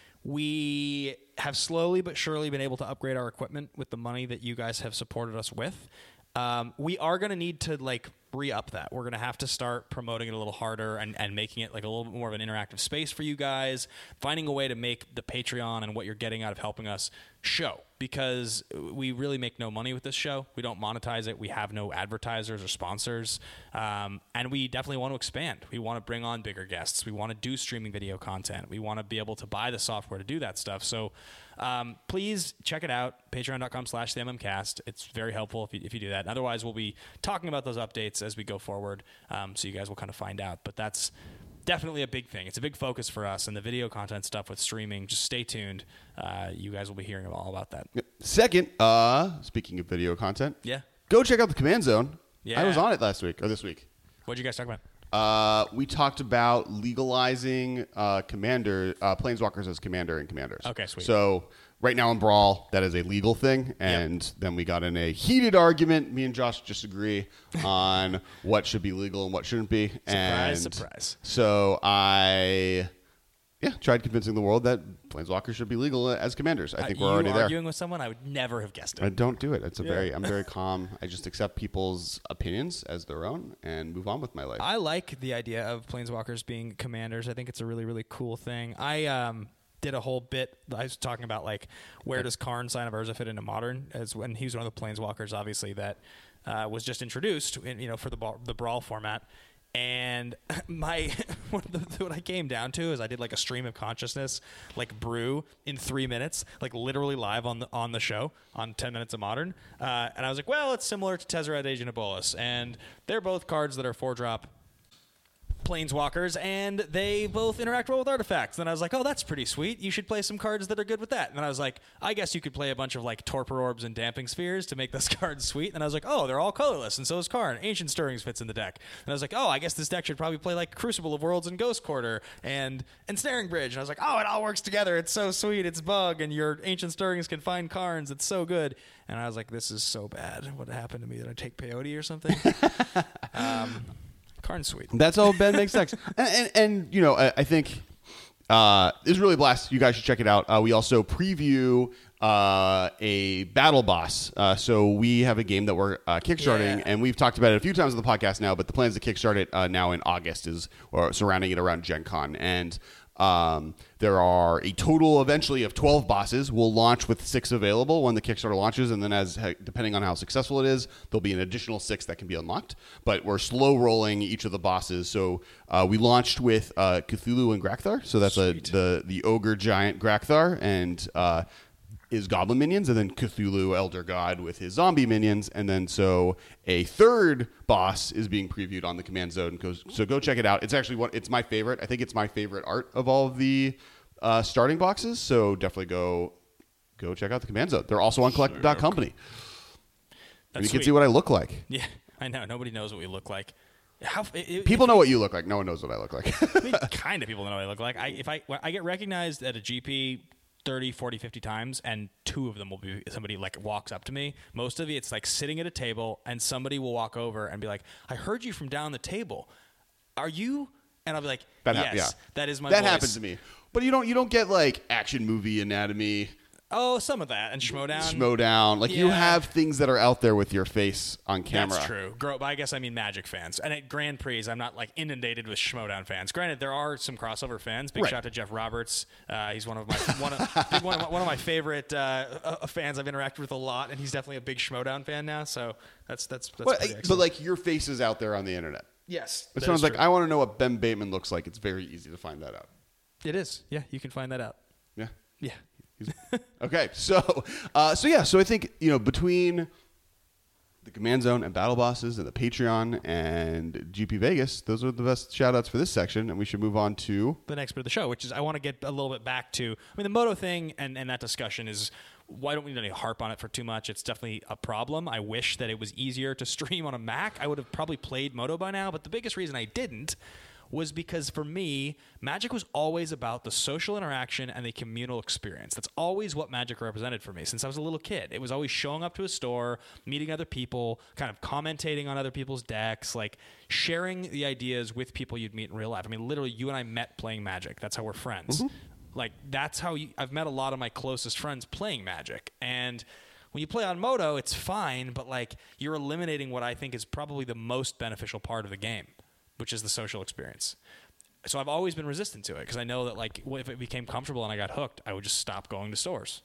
we have slowly but surely been able to upgrade our equipment with the money that you guys have supported us with. Um, we are going to need to like re-up that. We're going to have to start promoting it a little harder and, and making it like a little bit more of an interactive space for you guys, finding a way to make the Patreon and what you're getting out of helping us show, because we really make no money with this show. We don't monetize it. We have no advertisers or sponsors. Um, and we definitely want to expand. We want to bring on bigger guests. We want to do streaming video content. We want to be able to buy the software to do that stuff. So um, please check it out, patreon.com slash the MMcast. It's very helpful if you, if you do that. And otherwise, we'll be talking about those updates as we go forward, um, so you guys will kind of find out. But that's definitely a big thing. It's a big focus for us, and the video content stuff with streaming, just stay tuned. Uh, you guys will be hearing all about that. Second, uh, speaking of video content, Yeah. go check out the Command Zone. Yeah. I was on it last week or this week. What did you guys talk about? Uh, we talked about legalizing uh, commander uh, planeswalkers as commander and commanders. Okay, sweet. So right now in Brawl, that is a legal thing, and yep. then we got in a heated argument. Me and Josh disagree on what should be legal and what shouldn't be. Surprise, and surprise. So I, yeah, tried convincing the world that planeswalkers should be legal as commanders. I think uh, we're already you there. Arguing with someone, I would never have guessed it. I don't do it. It's a Yeah. very. I'm very calm. I just accept people's opinions as their own and move on with my life. I like the idea of planeswalkers being commanders. I think it's a really, really cool thing. I um, did a whole bit. I was talking about like where does Karn, Sign of Urza, fit into Modern? As when he was one of the planeswalkers, obviously that uh, was just introduced, in, you know, for the ball, the Brawl format. And my what, the, what I came down to is I did like a stream of consciousness, like brew in three minutes, like literally live on the on the show on ten minutes of Modern. Uh, and I was like, well, it's similar to Tezzeret, Agent of Bolas, and they're both cards that are four drop planeswalkers, and they both interact well with artifacts. Then I was like, oh, that's pretty sweet. You should play some cards that are good with that. And then I was like, I guess you could play a bunch of like Torpor Orbs and Damping Spheres to make those cards sweet. And I was like, oh, they're all colorless, and so is Karn. Ancient Stirrings fits in the deck. And I was like, oh, I guess this deck should probably play like Crucible of Worlds and Ghost Quarter and Ensnaring Bridge. And I was like, oh, it all works together. It's so sweet. It's bug, and your Ancient Stirrings can find Karns. It's so good. And I was like, this is so bad. What happened to me? Did I take peyote or something? um, Karn's sweet. That's how Ben makes decks. And, and, and, you know, I, I think uh, it's really a blast. You guys should check it out. Uh, we also preview uh, a battle boss. Uh, so we have a game that we're uh, kickstarting, Yeah. and we've talked about it a few times on the podcast now, but the plan is to kickstart it uh, now in August, is or surrounding it around Gen Con. And Um, there are a total eventually of twelve bosses. We'll launch with six available when the Kickstarter launches, and then as depending on how successful it is, there'll be an additional six that can be unlocked. But we're slow rolling each of the bosses. So uh, we launched with uh, Cthulhu and Grakthar. So that's a, the the ogre giant Grakthar and uh, his goblin minions, and then Cthulhu Elder God with his zombie minions, and then so a third boss is being previewed on the Command Zone. So go check it out. It's actually what it's my favorite. I think it's my favorite art of all of the uh, starting boxes. So definitely go go check out the Command Zone. They're also on Collected dot company. And you can sweet. see what I look like. Yeah, I know. Nobody knows what we look like. How, it, People know what you look like. No one knows what I look like. I mean, kind of people know what I look like. I, if I when I get recognized at a G P thirty, forty, fifty times, and two of them will be somebody like walks up to me. Most of it, it's like sitting at a table, and somebody will walk over and be like, I heard you from down the table. Are you? And I'll be like, That yes, hap- yeah. that is my That voice. happens to me. But you don't you don't get like action movie anatomy Oh, some of that and Schmodown. Schmodown. Like you Yeah. have things that are out there with your face on camera. That's true. Gro- but I guess I mean Magic fans. And at Grand Prix, I'm not like inundated with Schmodown fans. Granted, there are some crossover fans. Big Right. shout out to Jeff Roberts. Uh, he's one of my one of, big, one of my, one of my favorite uh, uh, fans I've interacted with a lot, and he's definitely a big Schmodown fan now. So that's that's that's But, pretty but excellent. like your face is out there on the internet. yes, If that someone's is like, true. I want to know what Ben Bateman looks like, it's very easy to find that out. It is. Yeah, you can find that out. Yeah. Yeah. Okay, so uh, so yeah, so I think you know between the Command Zone and Battle Bosses and the Patreon and G P Vegas, those are the best shout outs for this section, and we should move on to The next bit of the show, which is I want to get a little bit back to. I mean, the Moto thing and, and that discussion is why don't we need to harp on it for too much? It's definitely a problem. I wish that it was easier to stream on a Mac. I would have probably played Moto by now, but the biggest reason I didn't was because for me, Magic was always about the social interaction and the communal experience. That's always what Magic represented for me since I was a little kid. It was always showing up to a store, meeting other people, kind of commentating on other people's decks, like sharing the ideas with people you'd meet in real life. I mean, literally, you and I met playing Magic. That's how we're friends. Mm-hmm. Like, that's how you, I've met a lot of my closest friends playing Magic. And when you play on Moto, it's fine, but like you're eliminating what I think is probably the most beneficial part of the game, which is the social experience. So I've always been resistant to it because I know that like if it became comfortable and I got hooked, I would just stop going to stores.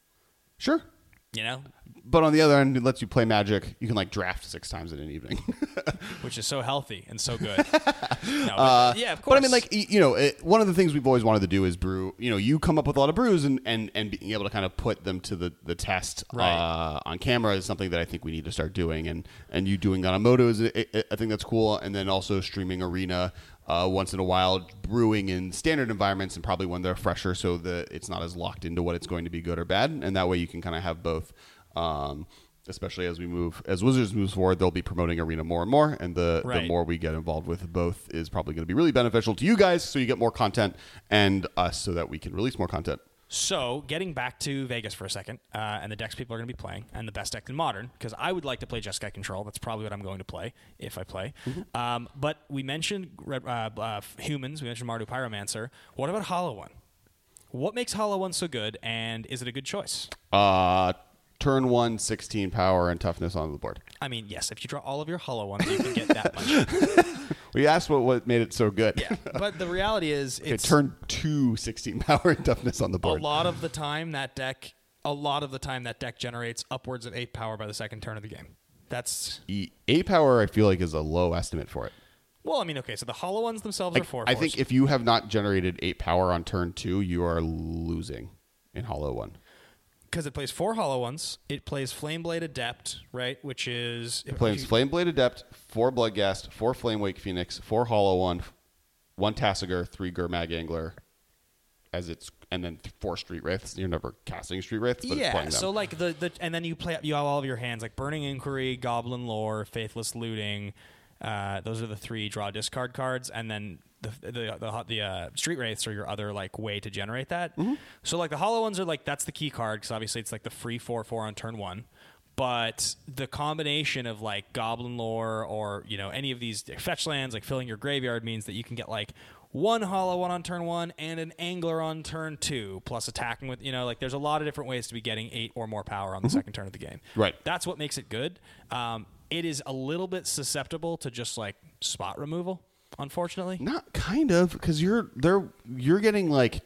sure. You know, But on the other end, it lets you play Magic. You can like draft six times in an evening. which is so healthy and so good. No, but, Uh, yeah, of course. But I mean, like y- you know, it, one of the things we've always wanted to do is brew. You know, you come up with a lot of brews, and, and, and being able to kind of put them to the the test Right. uh, on camera is something that I think we need to start doing. And and you doing that on Moto is I I think that's cool. And then also streaming Arena uh, once in a while, brewing in standard environments, and probably when they're fresher, so that it's not as locked into what it's going to be good or bad. And that way, you can kind of have both. Um, especially as we move, as Wizards moves forward, they'll be promoting Arena more and more, and the, Right. the more we get involved with both is probably going to be really beneficial to you guys, so you get more content, and us, so that we can release more content. So, getting back to Vegas for a second, uh, and the decks people are going to be playing, and the best deck in Modern, because I would like to play Jeskai Control. That's probably what I'm going to play, if I play. Mm-hmm. Um, but we mentioned uh, uh, humans, we mentioned Mardu Pyromancer. What about Hollow One? What makes Hollow One so good, and is it a good choice? Uh, turn one, sixteen power and toughness on the board. I mean, yes, if you draw all of your Hollow Ones, you can get that much. We asked what, what made it so good. Yeah, but the reality is, Okay, it's turn two, sixteen power and toughness on the a board. lot of the time that deck, a lot of the time that deck generates upwards of eight power by the second turn of the game. That's E- Eight power, I feel like, is a low estimate for it. well, I mean, okay, so the Hollow Ones themselves Like, are four. I fours. think if you have not generated eight power on turn two, you are losing in Hollow One. because it plays four Hollow Ones, it plays Flameblade Adept, right? Which is It plays Flameblade Adept, four Bloodghast, four Flamewake Phoenix, four Hollow One, one Tassiger, three Gurmag Angler, as it's and then four Street Wraiths. You're never casting Street Wraiths, but it's yeah. playing them. So like the, the and then you play you have all of your hands like Burning Inquiry, Goblin Lore, Faithless Looting. Uh, those are the three draw discard cards, and then the the the, the uh, Street Wraiths are your other like way to generate that. Mm-hmm. So like the Hollow Ones are like that's the key card because obviously it's like the free four four on turn one. But the combination of like Goblin Lore or you know any of these fetch lands like filling your graveyard means that you can get like one Hollow One on turn one and an Angler on turn two, plus attacking with you know like there's a lot of different ways to be getting eight or more power on the second turn of the game. Right. That's what makes it good. Um, it is a little bit susceptible to just like spot removal, unfortunately. Not kind of, because you're they're you're getting like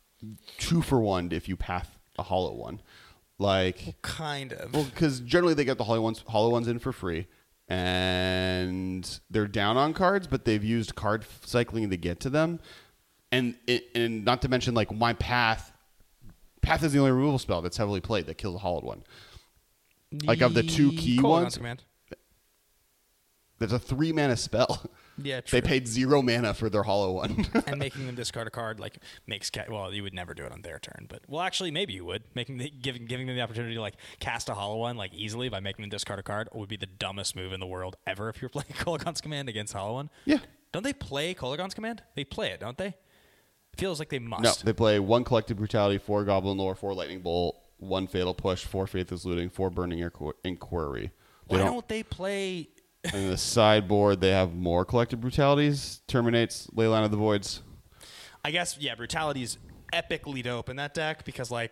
two for one if you path a Hollow One, like Kind of. well, because generally they get the Hollow Ones Hollow Ones in for free, and they're down on cards, but they've used card cycling to get to them, and it, and not to mention like my path, path is the only removal spell that's heavily played that kills a Hollowed One. Like of the two key Colon's ones, Command. there's a three mana spell. Yeah, true. They paid zero mana for their Hollow One. And making them discard a card like makes ca- well you would never do it on their turn, but well actually maybe you would making the, giving giving them the opportunity to like cast a Hollow One like easily by making them discard a card would be the dumbest move in the world ever if you're playing Kolaghan's Command against Hollow One. Yeah. Don't they play Kolaghan's Command? They play it, don't they? It feels like they must. No, they play one Collective Brutality, four Goblin Lore, four Lightning Bolt, one Fatal Push, four Faithless Looting, four Burning Inqu- Inquiry. They Why don't, don't they play? and in the sideboard, they have more Collective Brutalities, Terminates, Leyline of the Voids. I guess yeah, Brutality's epically dope in that deck because like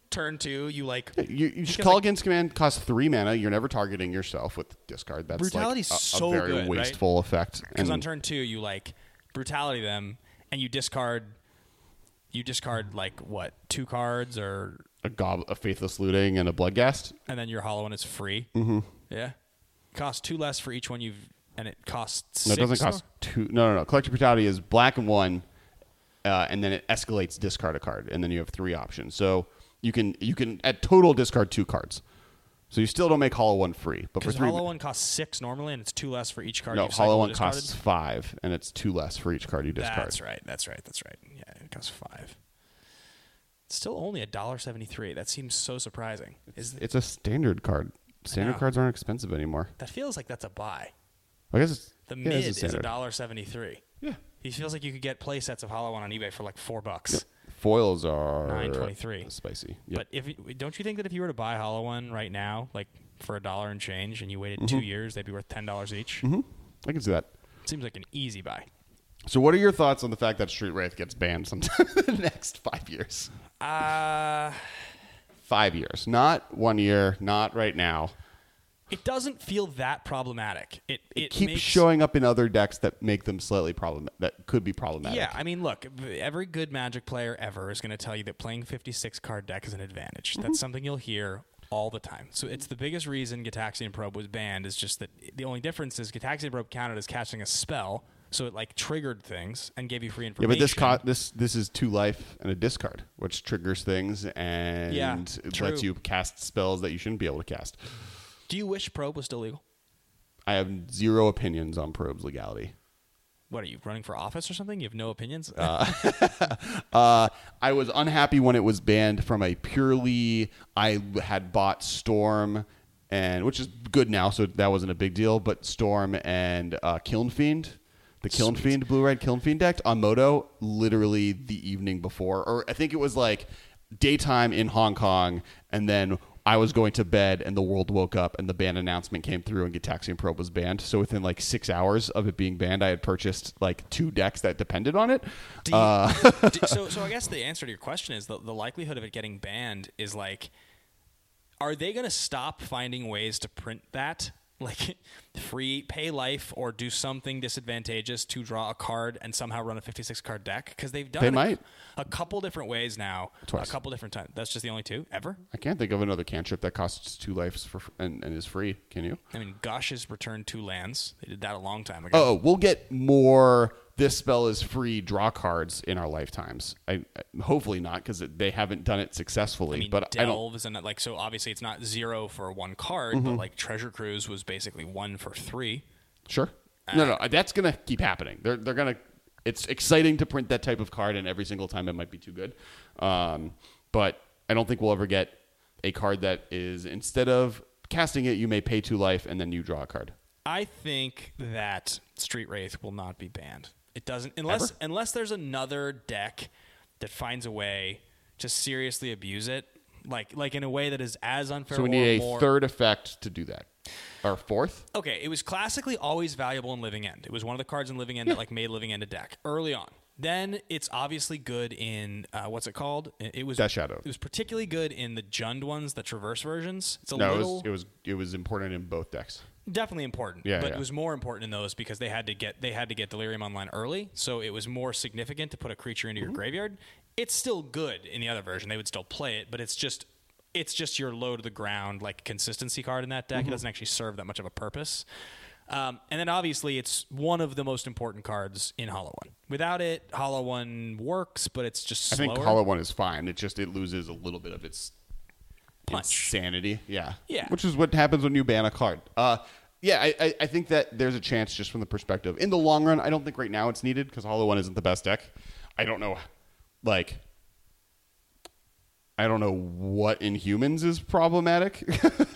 turn two, you like You, you just because, call like, against command, costs three mana. You're never targeting yourself with discard. That's Brutality's like a, so a very good, right? wasteful effect. because on And turn two you like brutality them and you discard you discard like what two cards or a, gob, a faithless looting and a bloodghast. and then your hollow one is free. Mm-hmm. Yeah, costs two less for each one you've and it costs. No, it six doesn't cost more? two. No, no, no. Collective Brutality is black and one, uh, and then it escalates discard a card, and then you have three options. So you can you can at total discard two cards. So you still don't make Hollow One free, but for Because three, hollow one costs six normally, and it's two less for each card. no, you've Hollow cycled or One discarded. costs five, and it's two less for each card you discard. That's right. That's right. That's right. Yeah, it costs five. It's still only a dollar seventy-three. That seems so surprising. Is It's a standard card. Standard know. cards aren't expensive anymore. that feels like that's a buy? I guess it's, The yeah, mid it's a is a standard. dollar seventy-three. Yeah. He feels like you could get play sets of Hollow One on eBay for like four bucks. Foils are nine twenty-three. Spicy. Yep. But if you, don't you think that if you were to buy Hollow One right now, like for a dollar and change, and you waited two years, they'd be worth ten dollars each? hmm I can see that. Seems like an easy buy. So, what are your thoughts on the fact that Street Wraith gets banned sometime in the next five years? Uh Five years, not one year, not right now. it doesn't feel that problematic. It it, It keeps makes, showing up in other decks that make them slightly problem that could be problematic. Yeah, I mean, look, every good Magic player ever is going to tell you that playing fifty-six card deck is an advantage. Mm-hmm. That's something you'll hear all the time. So it's the biggest reason Gitaxian Probe was banned is just that the only difference is Gitaxian Probe counted as casting a spell, so it like triggered things and gave you free Yeah, information. but this co- this this is two life and a discard, which triggers things and Yeah, it true. lets you cast spells that you shouldn't be able to cast. Do you wish Probe was still legal? I have zero opinions on Probe's legality. What are you running for office or something? You have no opinions? Uh, I was unhappy when it was banned from a purely I had bought Storm and which is good now, so that wasn't a big deal. But Storm and uh, Kiln Fiend, the Kiln Fiend blue red Kiln Fiend deck on Moto, literally the evening before, or I think it was like daytime in Hong Kong, and then I was going to bed and the world woke up and the ban announcement came through and Gitaxian Probe was banned. So within like six hours of it being banned, I had purchased like two decks that depended on it. Do you- Uh, do- so, so I guess the answer to your question is the, the likelihood of it getting banned is like, are they going to stop finding ways to print that? Like free pay life or do something disadvantageous to draw a card and somehow run a fifty-six card deck? Because they've done They it a, might. a couple different ways now. Twice. A couple different times. That's just the only two ever? I can't think of another cantrip that costs two lives for and, and is free. Can you? I mean, Gush has returned two lands. They did that a long time ago. Oh, we'll get more. This spell is free. Draw cards in our lifetimes. I, I hopefully not because they haven't done it successfully. I mean, but I don't. Delves and like so. Obviously, it's not zero for one card, Mm-hmm. but like Treasure Cruise was basically one for three. Sure. No, no, that's gonna keep happening. They're they're gonna. It's exciting to print that type of card, and every single time it might be too good. Um, but I don't think we'll ever get a card that is instead of casting it, you may pay two life and then you draw a card. I think that Street Wraith will not be banned. It doesn't unless Ever? unless there's another deck that finds a way to seriously abuse it, like like in a way that is as unfair. So we or need a more. third effect to do that. Or fourth. Okay, it was classically always valuable in Living End. It was one of the cards in Living End that like made Living End a deck early on. Then it's obviously good in uh, what's it called? It, it was Death Shadow. It was particularly good in the Jund ones, the Traverse versions. It's a No, it little was, it was it was important in both decks. definitely important, Yeah, but yeah. it was more important in those because they had to get they had to get Delirium online early, so it was more significant to put a creature into Mm-hmm. your graveyard. It's still good in the other version; they would still play it, but it's just it's just your low to the ground like consistency card in that deck. Mm-hmm. It doesn't actually serve that much of a purpose. Um, and then obviously it's one of the most important cards in Hollow One. Without it, Hollow One works, but it's just I slower. think Hollow One is fine. It just it loses a little bit of its Punch. insanity. Yeah, Yeah. Which is what happens when you ban a card. Uh, yeah, I, I, I think that there's a chance just from the perspective in the long run. I don't think right now it's needed because Hollow One isn't the best deck. I don't know, like. I don't know what in humans is problematic.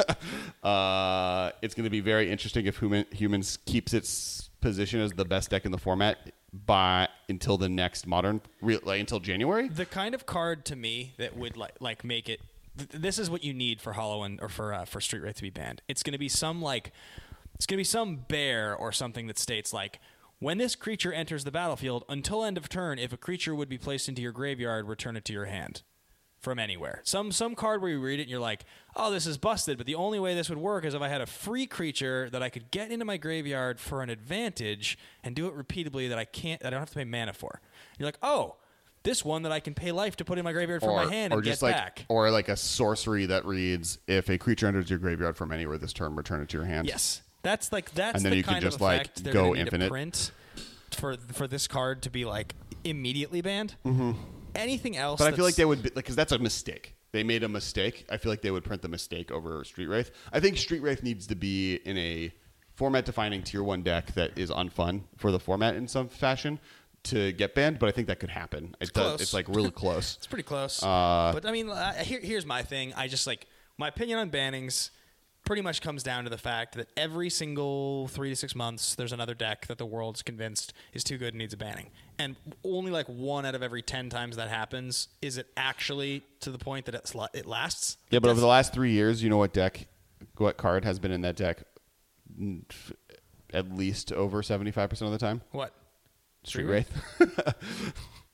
uh, it's going to be very interesting if human, humans keeps its position as the best deck in the format by until the next modern, re, like until January. The kind of card to me that would like like make it. Th- this is what you need for Hollow One or for uh, for Street Wraith to be banned. It's going to be some like it's going to be some bear or something that states like. When this creature enters the battlefield, until end of turn, if a creature would be placed into your graveyard, return it to your hand. from anywhere. Some some card where you read it and you're like, oh, this is busted, but the only way this would work is if I had a free creature that I could get into my graveyard for an advantage and do it repeatedly that I can't, that I don't have to pay mana for. You're like, oh, this one that I can pay life to put in my graveyard from or, my hand or and just get like, back. Or like a sorcery that reads, if a creature enters your graveyard from anywhere this turn, return it to your hand. Yes. That's like that's and then the you kind can just of like effect they're go gonna need infinite. to print for for this card to be like immediately banned. Mm-hmm. Anything else? But I feel like they would, because that's a mistake. They made a mistake. I feel like they would print the mistake over Street Wraith. I think Street Wraith needs to be in a format-defining tier one deck that is unfun for the format in some fashion to get banned. But I think that could happen. It's it does, close. It's like really close. It's pretty close. Uh, but I mean, uh, here, here's my thing. I just like my opinion on bannings. Pretty much comes down to the fact that every single three to six months, there's another deck that the world's convinced is too good and needs a banning. And only like one out of every ten times that happens is it actually to the point that it's, it lasts. Yeah, but That's- over the last three years, you know what deck, what card has been in that deck at least over seventy-five percent of the time? What? Street Street Wraith.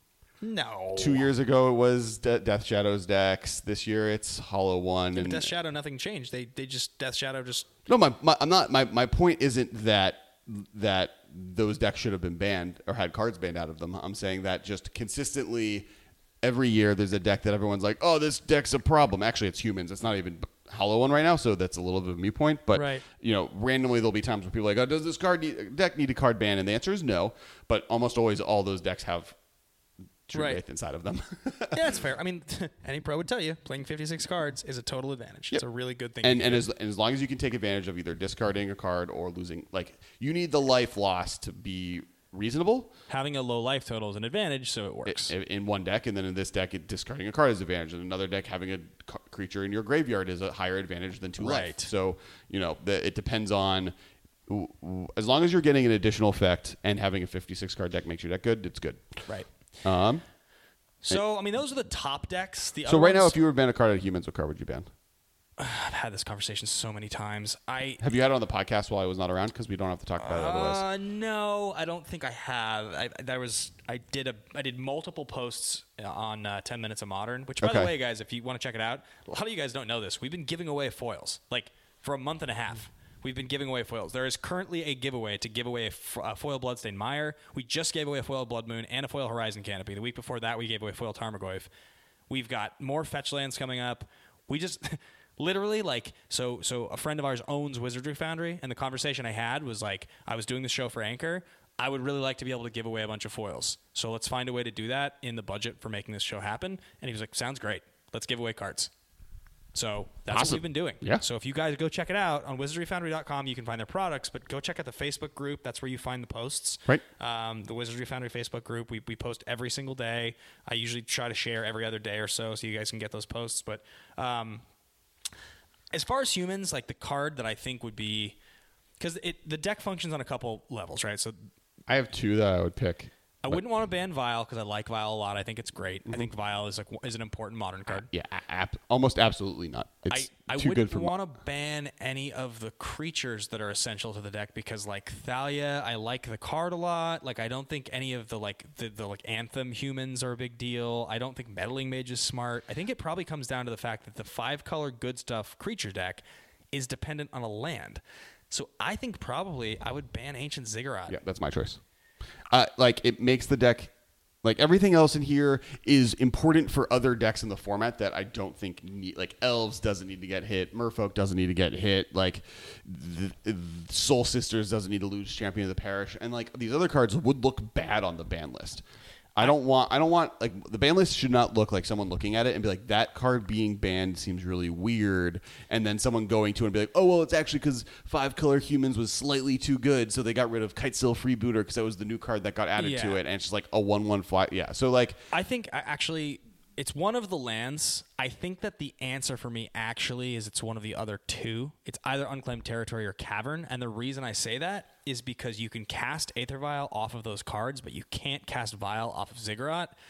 No. Two years ago, it was De- Death Shadows decks. This year, it's Hollow One. Yeah, and Death Shadow, nothing changed. They they just Death Shadow just No, my, my I'm not. My, my point isn't that that those decks should have been banned or had cards banned out of them. I'm saying that just consistently every year there's a deck that everyone's like, oh, this deck's a problem. Actually, it's humans. It's not even Hollow One right now, so that's a little bit of a mute point. But Right. you know, randomly there'll be times where people are like, oh, does this card need, deck need a card ban? And the answer is no. But almost always, all those decks have Street Right. Wraith inside of them. yeah, that's fair. I mean, any pro would tell you playing fifty-six cards is a total advantage. Yep. It's a really good thing. And to and do. as, and as long as you can take advantage of either discarding a card or losing, like you need the life loss to be reasonable. Having a low life total is an advantage, so it works. I- in one deck, and then in this deck, it, discarding a card is advantage. In another deck, having a ca- creature in your graveyard is a higher advantage than two life. Right. So you know the, it depends on. w- w- As long as you're getting an additional effect and having a fifty-six card deck makes your deck good, it's good. Right. Um. So, I mean, those are the top decks. The So other right now, ones- if you were to ban a card out of humans, what card would you ban? I've had this conversation so many times. I Have you had it on the podcast while I was not around? Because we don't have to talk about it otherwise. Uh, no, I don't think I have. I, there was I did a I did multiple posts on uh, ten minutes of Modern. Which, by Okay. the way, guys, if you want to check it out, a lot of you guys don't know this. We've been giving away foils like for a month and a half. We've been giving away foils. There is currently a giveaway to give away a, f- a foil Bloodstained Mire. We just gave away a foil Blood Moon and a foil Horizon Canopy. The week before that, we gave away foil Tarmogoyf. We've got more fetch lands coming up. We just literally like so so a friend of ours owns Wizardry Foundry, and the conversation I had was like, I was doing the show for Anchor. I would really like to be able to give away a bunch of foils. So let's find a way to do that in the budget for making this show happen. And he was like, sounds great. Let's give away cards. So that's Awesome. what we've been doing. Yeah. So if you guys go check it out on wizardry foundry dot com, you can find their products, but go check out the Facebook group. That's where you find the posts. Right. Um, the Wizardry Foundry Facebook group. We, we post every single day. I usually try to share every other day or so so you guys can get those posts. But um, as far as humans, like the card that I think would be, because it the deck functions on a couple levels, right? So I have two that I would pick. I wouldn't want to ban Vial because I like Vial a lot. I think it's great. Mm-hmm. I think Vial is like is an important modern card. Yeah, a- ap- almost absolutely not. It's I, I too good wouldn't for want to ban any of the creatures that are essential to the deck because, like Thalia, I like the card a lot. Like, I don't think any of the like the, the like Anthem humans are a big deal. I don't think Meddling Mage is smart. I think it probably comes down to the fact that the five color good stuff creature deck is dependent on a land. So I think probably I would ban Ancient Ziggurat. Yeah, that's my choice. Uh, like it makes the deck, like everything else in here is important for other decks in the format that I don't think need. Like Elves doesn't need to get hit, Merfolk doesn't need to get hit, like the, the Soul Sisters doesn't need to lose Champion of the Parish, and like these other cards would look bad on the ban list. I don't want. I don't want like the ban list should not look like someone looking at it and be like that card being banned seems really weird, and then someone going to it and be like, oh well, it's actually because five color humans was slightly too good, so they got rid of Kitesail Freebooter because that was the new card that got added to Yeah. it, and it's just like a one one fly. Yeah, so like I think I actually it's one of the lands. I think that the answer for me actually is it's one of the other two. It's either Unclaimed Territory or Cavern, and the reason I say that is because you can cast Aether Vial off of those cards, but you can't cast Vial off of Ziggurat.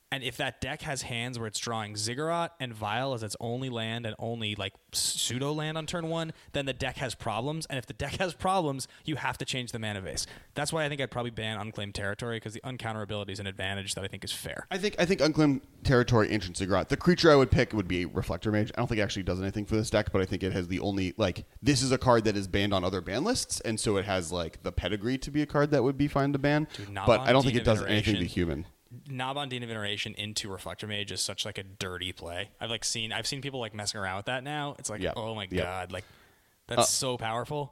And if that deck has hands where it's drawing Ziggurat and Vial as its only land and only like pseudo land on turn one, then the deck has problems. And if the deck has problems, you have to change the mana base. That's why I think I'd probably ban Unclaimed Territory, because the uncounterability is an advantage that I think is fair. I think I think Unclaimed Territory, Ancient Ziggurat. The creature I would pick would be Reflector Mage. I don't think it actually does anything for this deck, but I think it has the only, like, this is a card that is banned on other ban lists, and so it has like the pedigree to be a card that would be fine to ban. Dude, but I don't think Dean it does of anything to Iteration. human. Nabon Dean of Iteration into Reflector Mage is such like a dirty play. I've like seen I've seen people like messing around with that now. It's like, Yep. oh my Yep. god, like that's Uh, so powerful.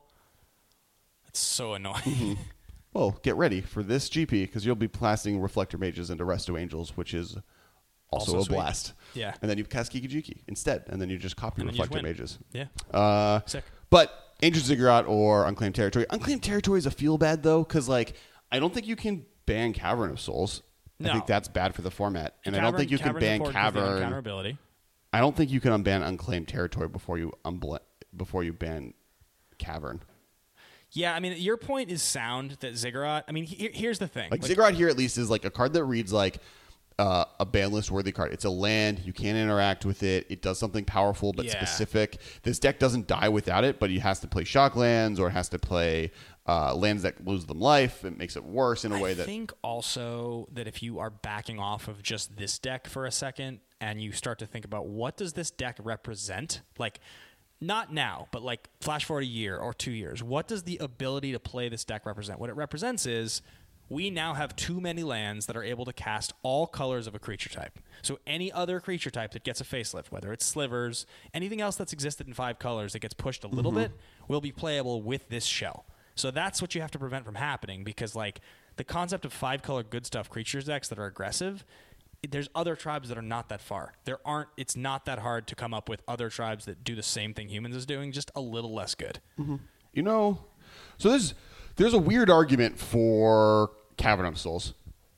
It's so annoying. Mm-hmm. Well, get ready for this G P, because you'll be blasting Reflector Mages into Resto Angels, which is also, Also a sweet. blast. Yeah. And then you cast Kiki Jiki instead, and then you just copy And then you just Reflector win. Mages. Yeah. Uh, Sick. But Ancient Ziggurat or Unclaimed Territory. Unclaimed Territory is a feel bad, though, because like I don't think you can ban Cavern of Souls. No. I think that's bad for the format. And I Cavern- don't think you can Cavern's ban important 'cause of the Cavern. Uncounterability. I don't think you can unban Unclaimed Territory before you unbl- before you ban Cavern. Yeah, I mean, your point is sound that Ziggurat. I mean, he, here's the thing. Like, Ziggurat here at least is like a card that reads like uh, a ban list worthy card. It's a land. You can't interact with it. It does something powerful but Yeah. specific. This deck doesn't die without it, but it has to play shock lands or it has to play uh, lands that lose them life. It makes it worse in a way I that think also that if you are backing off of just this deck for a second and you start to think about what does this deck represent, like not now, but like flash forward a year or two years, what does the ability to play this deck represent? What it represents is we now have too many lands that are able to cast all colors of a creature type. So any other creature type that gets a facelift, whether it's Slivers, anything else that's existed in five colors that gets pushed a little Mm-hmm. bit, will be playable with this shell. So that's what you have to prevent from happening, because like the concept of five color good stuff creatures decks that are aggressive, there's other tribes that are not that far. There aren't. It's not that hard to come up with other tribes that do the same thing humans is doing, just a little less good. you know. So there's there's a weird argument for Cavern of Souls.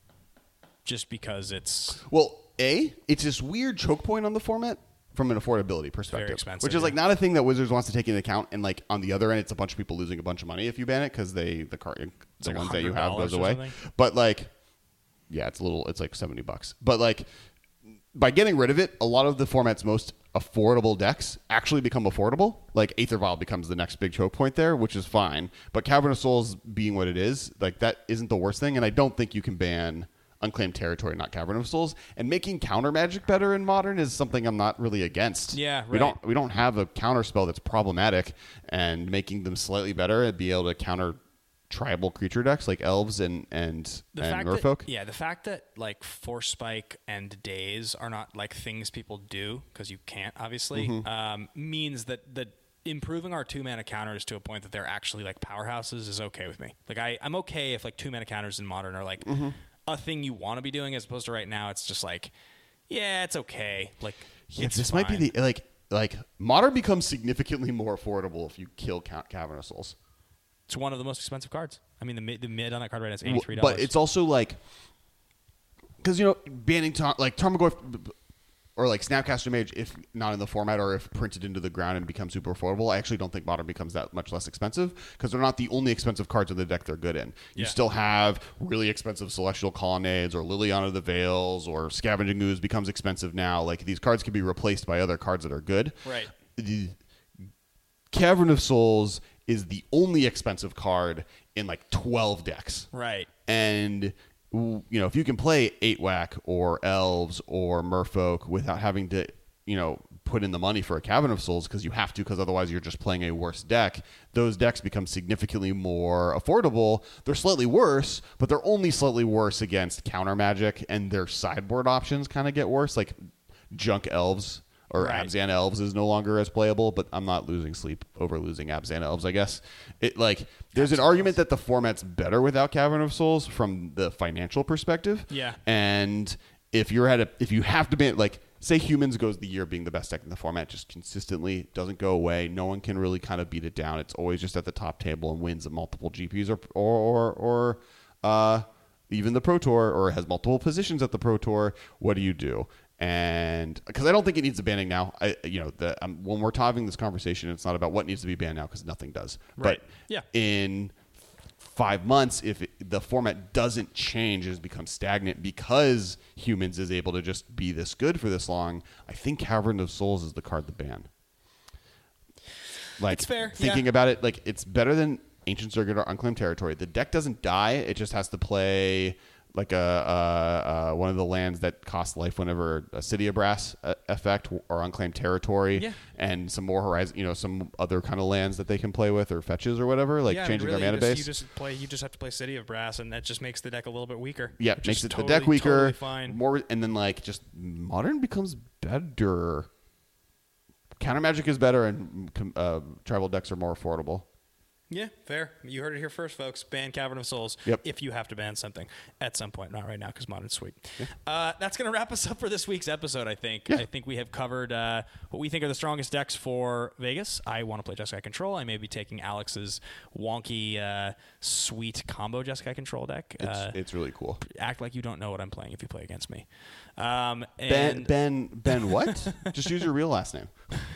Just because it's Well, A, it's this weird choke point on the format from an affordability perspective, expensive, which is like yeah. not a thing that Wizards wants to take into account. And like on the other end, it's a bunch of people losing a bunch of money if you ban it because they the card the like ones that you one have hundred goes dollars or away. something. But like, yeah, it's a little. It's like seventy bucks. But like, by getting rid of it, a lot of the format's most affordable decks actually become affordable. Like Aether Vial becomes the next big choke point there, which is fine. But Cavern of Souls being what it is, like that isn't the worst thing. And I don't think you can ban Unclaimed Territory, not Cavern of Souls. And making counter magic better in Modern is something I'm not really against. Yeah, We right. don't we don't have a counter spell that's problematic, and making them slightly better and be able to counter tribal creature decks like elves and and, the and fact merfolk. that yeah, the fact that like Force Spike and Daze are not like things people do because you can't obviously Mm-hmm. um, means that that improving our two mana counters to a point that they're actually like powerhouses is okay with me. Like I I'm okay if like two mana counters in Modern are like Mm-hmm. a thing you want to be doing, as opposed to right now it's just like yeah, it's okay. Like Yeah, it's this might fine. be the like like Modern becomes significantly more affordable if you kill Count Cavern of Souls. It's one of the most expensive cards. I mean, the mid, the mid on that card right now is eighty three But dollars. it's also like because you know banning Tar- like Tarmogoyf or like Snapcaster Mage, if not in the format or if printed into the ground and becomes super affordable, I actually don't think Modern becomes that much less expensive because they're not the only expensive cards in the deck they're good in. You Yeah. still have really expensive Celestial Colonnades or Liliana of the Veils or Scavenging Ooze becomes expensive now. Like these cards can be replaced by other cards that are good. Right. The Cavern of Souls is the only expensive card in like twelve decks. right. And you know, if you can play eight whack or elves or merfolk without having to, you know, put in the money for a Cavern of Souls because you have to, because otherwise you're just playing a worse deck, those decks become significantly more affordable. They're slightly worse, but they're only slightly worse against counter magic, and their sideboard options kind of get worse. Like Junk Elves or Right. Abzan Elves is no longer as playable, but I'm not losing sleep over losing Abzan Elves, I guess. It like there's an argument that the format's better without Cavern of Souls from the financial perspective. Yeah. And if you're at a if you have to ban like say Humans goes the year being the best deck in the format just consistently doesn't go away. No one can really kind of beat it down. It's always just at the top table and wins at multiple G Ps or or or, or uh even the Pro Tour, or has multiple positions at the Pro Tour. What do you do? And because I don't think it needs a banning now, I you know the um, when we're having this conversation, it's not about what needs to be banned now because nothing does. Right. But Yeah. in five months, if it, the format doesn't change, has become stagnant because Humans is able to just be this good for this long, I think Cavern of Souls is the card to ban. Like, it's fair. Thinking yeah. about it, like it's better than Ancient Circuit or Unclaimed Territory. The deck doesn't die; it just has to play like a uh, uh, one of the lands that cost life whenever a City of Brass uh, effect or Unclaimed Territory, yeah. and some more Horizon, you know, some other kind of lands that they can play with or fetches or whatever, like yeah, changing really, their mana you just, base. You just play. You just have to play City of Brass, and that just makes the deck a little bit weaker. Yeah, which makes is it totally, the deck weaker. Totally fine. More, and then like just Modern becomes better. Counter Magic is better, and uh, tribal decks are more affordable. Yeah, fair. You heard it here first, folks. Ban Cavern of Souls yep. if you have to ban something at some point. Not right now because Modern's sweet. Yeah. Uh, that's going to wrap us up for this week's episode, I think. Yeah. I think we have covered uh, what we think are the strongest decks for Vegas. I want to play Jeskai Control. I may be taking Alex's wonky, uh, sweet combo Jeskai Control deck. It's, uh, it's really cool. Act like you don't know what I'm playing if you play against me. Um, Ben, Ben, Ben what? Just use your real last name.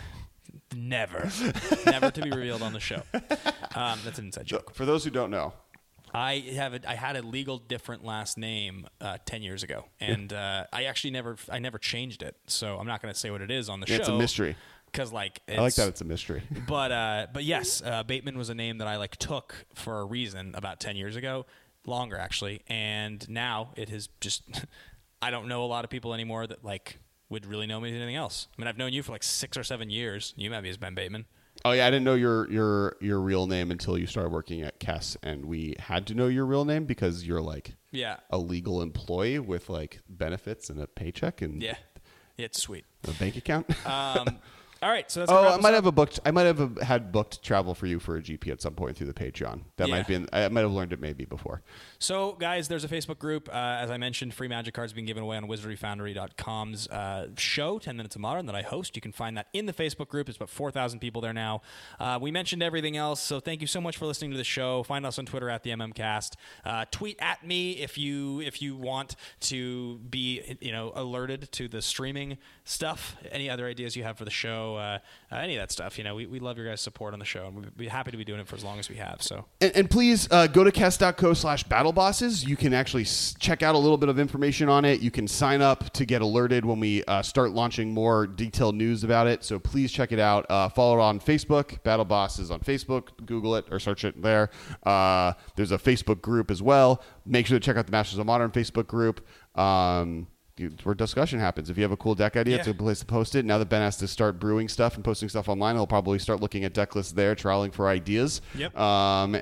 Never. Never to be revealed on the show. Um, that's an inside joke. For those who don't know, I have a, I had a legal different last name uh, ten years ago, and uh, I actually never I never changed it. So I'm not going to say what it is on the yeah, show. it's a mystery. Because like it's, I like that it's a mystery. But uh, but yes, uh, Bateman was a name that I like took for a reason about ten years ago, longer actually, and now it has just I don't know a lot of people anymore that like would really know me as anything else. I mean, I've known you for like six or seven years. You met me as Ben Bateman. Oh yeah, I didn't know your your your real name until you started working at Kess, and we had to know your real name because you're like yeah a legal employee with like benefits and a paycheck and yeah, it's sweet a bank account. um, all right, so that's oh, I might have a booked. I might have a, had booked travel for you for a G P at some point through the Patreon. That yeah. might be. In, I might have learned it maybe before. So, guys, there's a Facebook group. Uh, as I mentioned, free Magic cards being given away on Wizardry Foundry dot com's uh, show, ten minutes of Modern, that I host. You can find that in the Facebook group. It's about four thousand people there now. Uh, we mentioned everything else, so thank you so much for listening to the show. Find us on Twitter at the MMCast. Uh, tweet at me if you if you want to be you know alerted to the streaming stuff. Any other ideas you have for the show? Uh, uh, any of that stuff. You know, we, we love your guys' support on the show, and we'd be happy to be doing it for as long as we have. So, and, and please uh, go to kess dot co slash battle bosses. You can actually s- check out a little bit of information on it. You can sign up to get alerted when we uh, start launching more detailed news about it. So please check it out. Uh, follow it on Facebook, Battle Bosses on Facebook. Google it or search it there. Uh, there's a Facebook group as well. Make sure to check out the Masters of Modern Facebook group. Um, where discussion happens. If you have a cool deck idea, yeah. it's a place to post it. Now that Ben has to start brewing stuff and posting stuff online, he'll probably start looking at deck lists there, trialing for ideas. Yep. Um,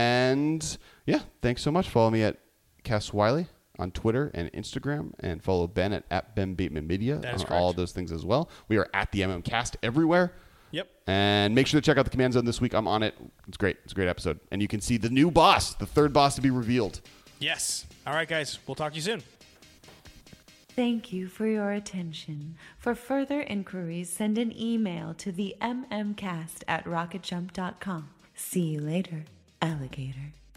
and yeah, thanks so much. Follow me at Cass Wiley on Twitter and Instagram, and follow Ben at, at Ben Bateman Media That is on correct. all of those things as well. We are at the MMCast everywhere. Yep. And make sure to check out the Command Zone this week. I'm on it. It's great. It's a great episode. And you can see the new boss, the third boss to be revealed. Yes. All right, guys. We'll talk to you soon. Thank you for your attention. For further inquiries, send an email to the mmcast at rocket jump dot com. See you later, alligator.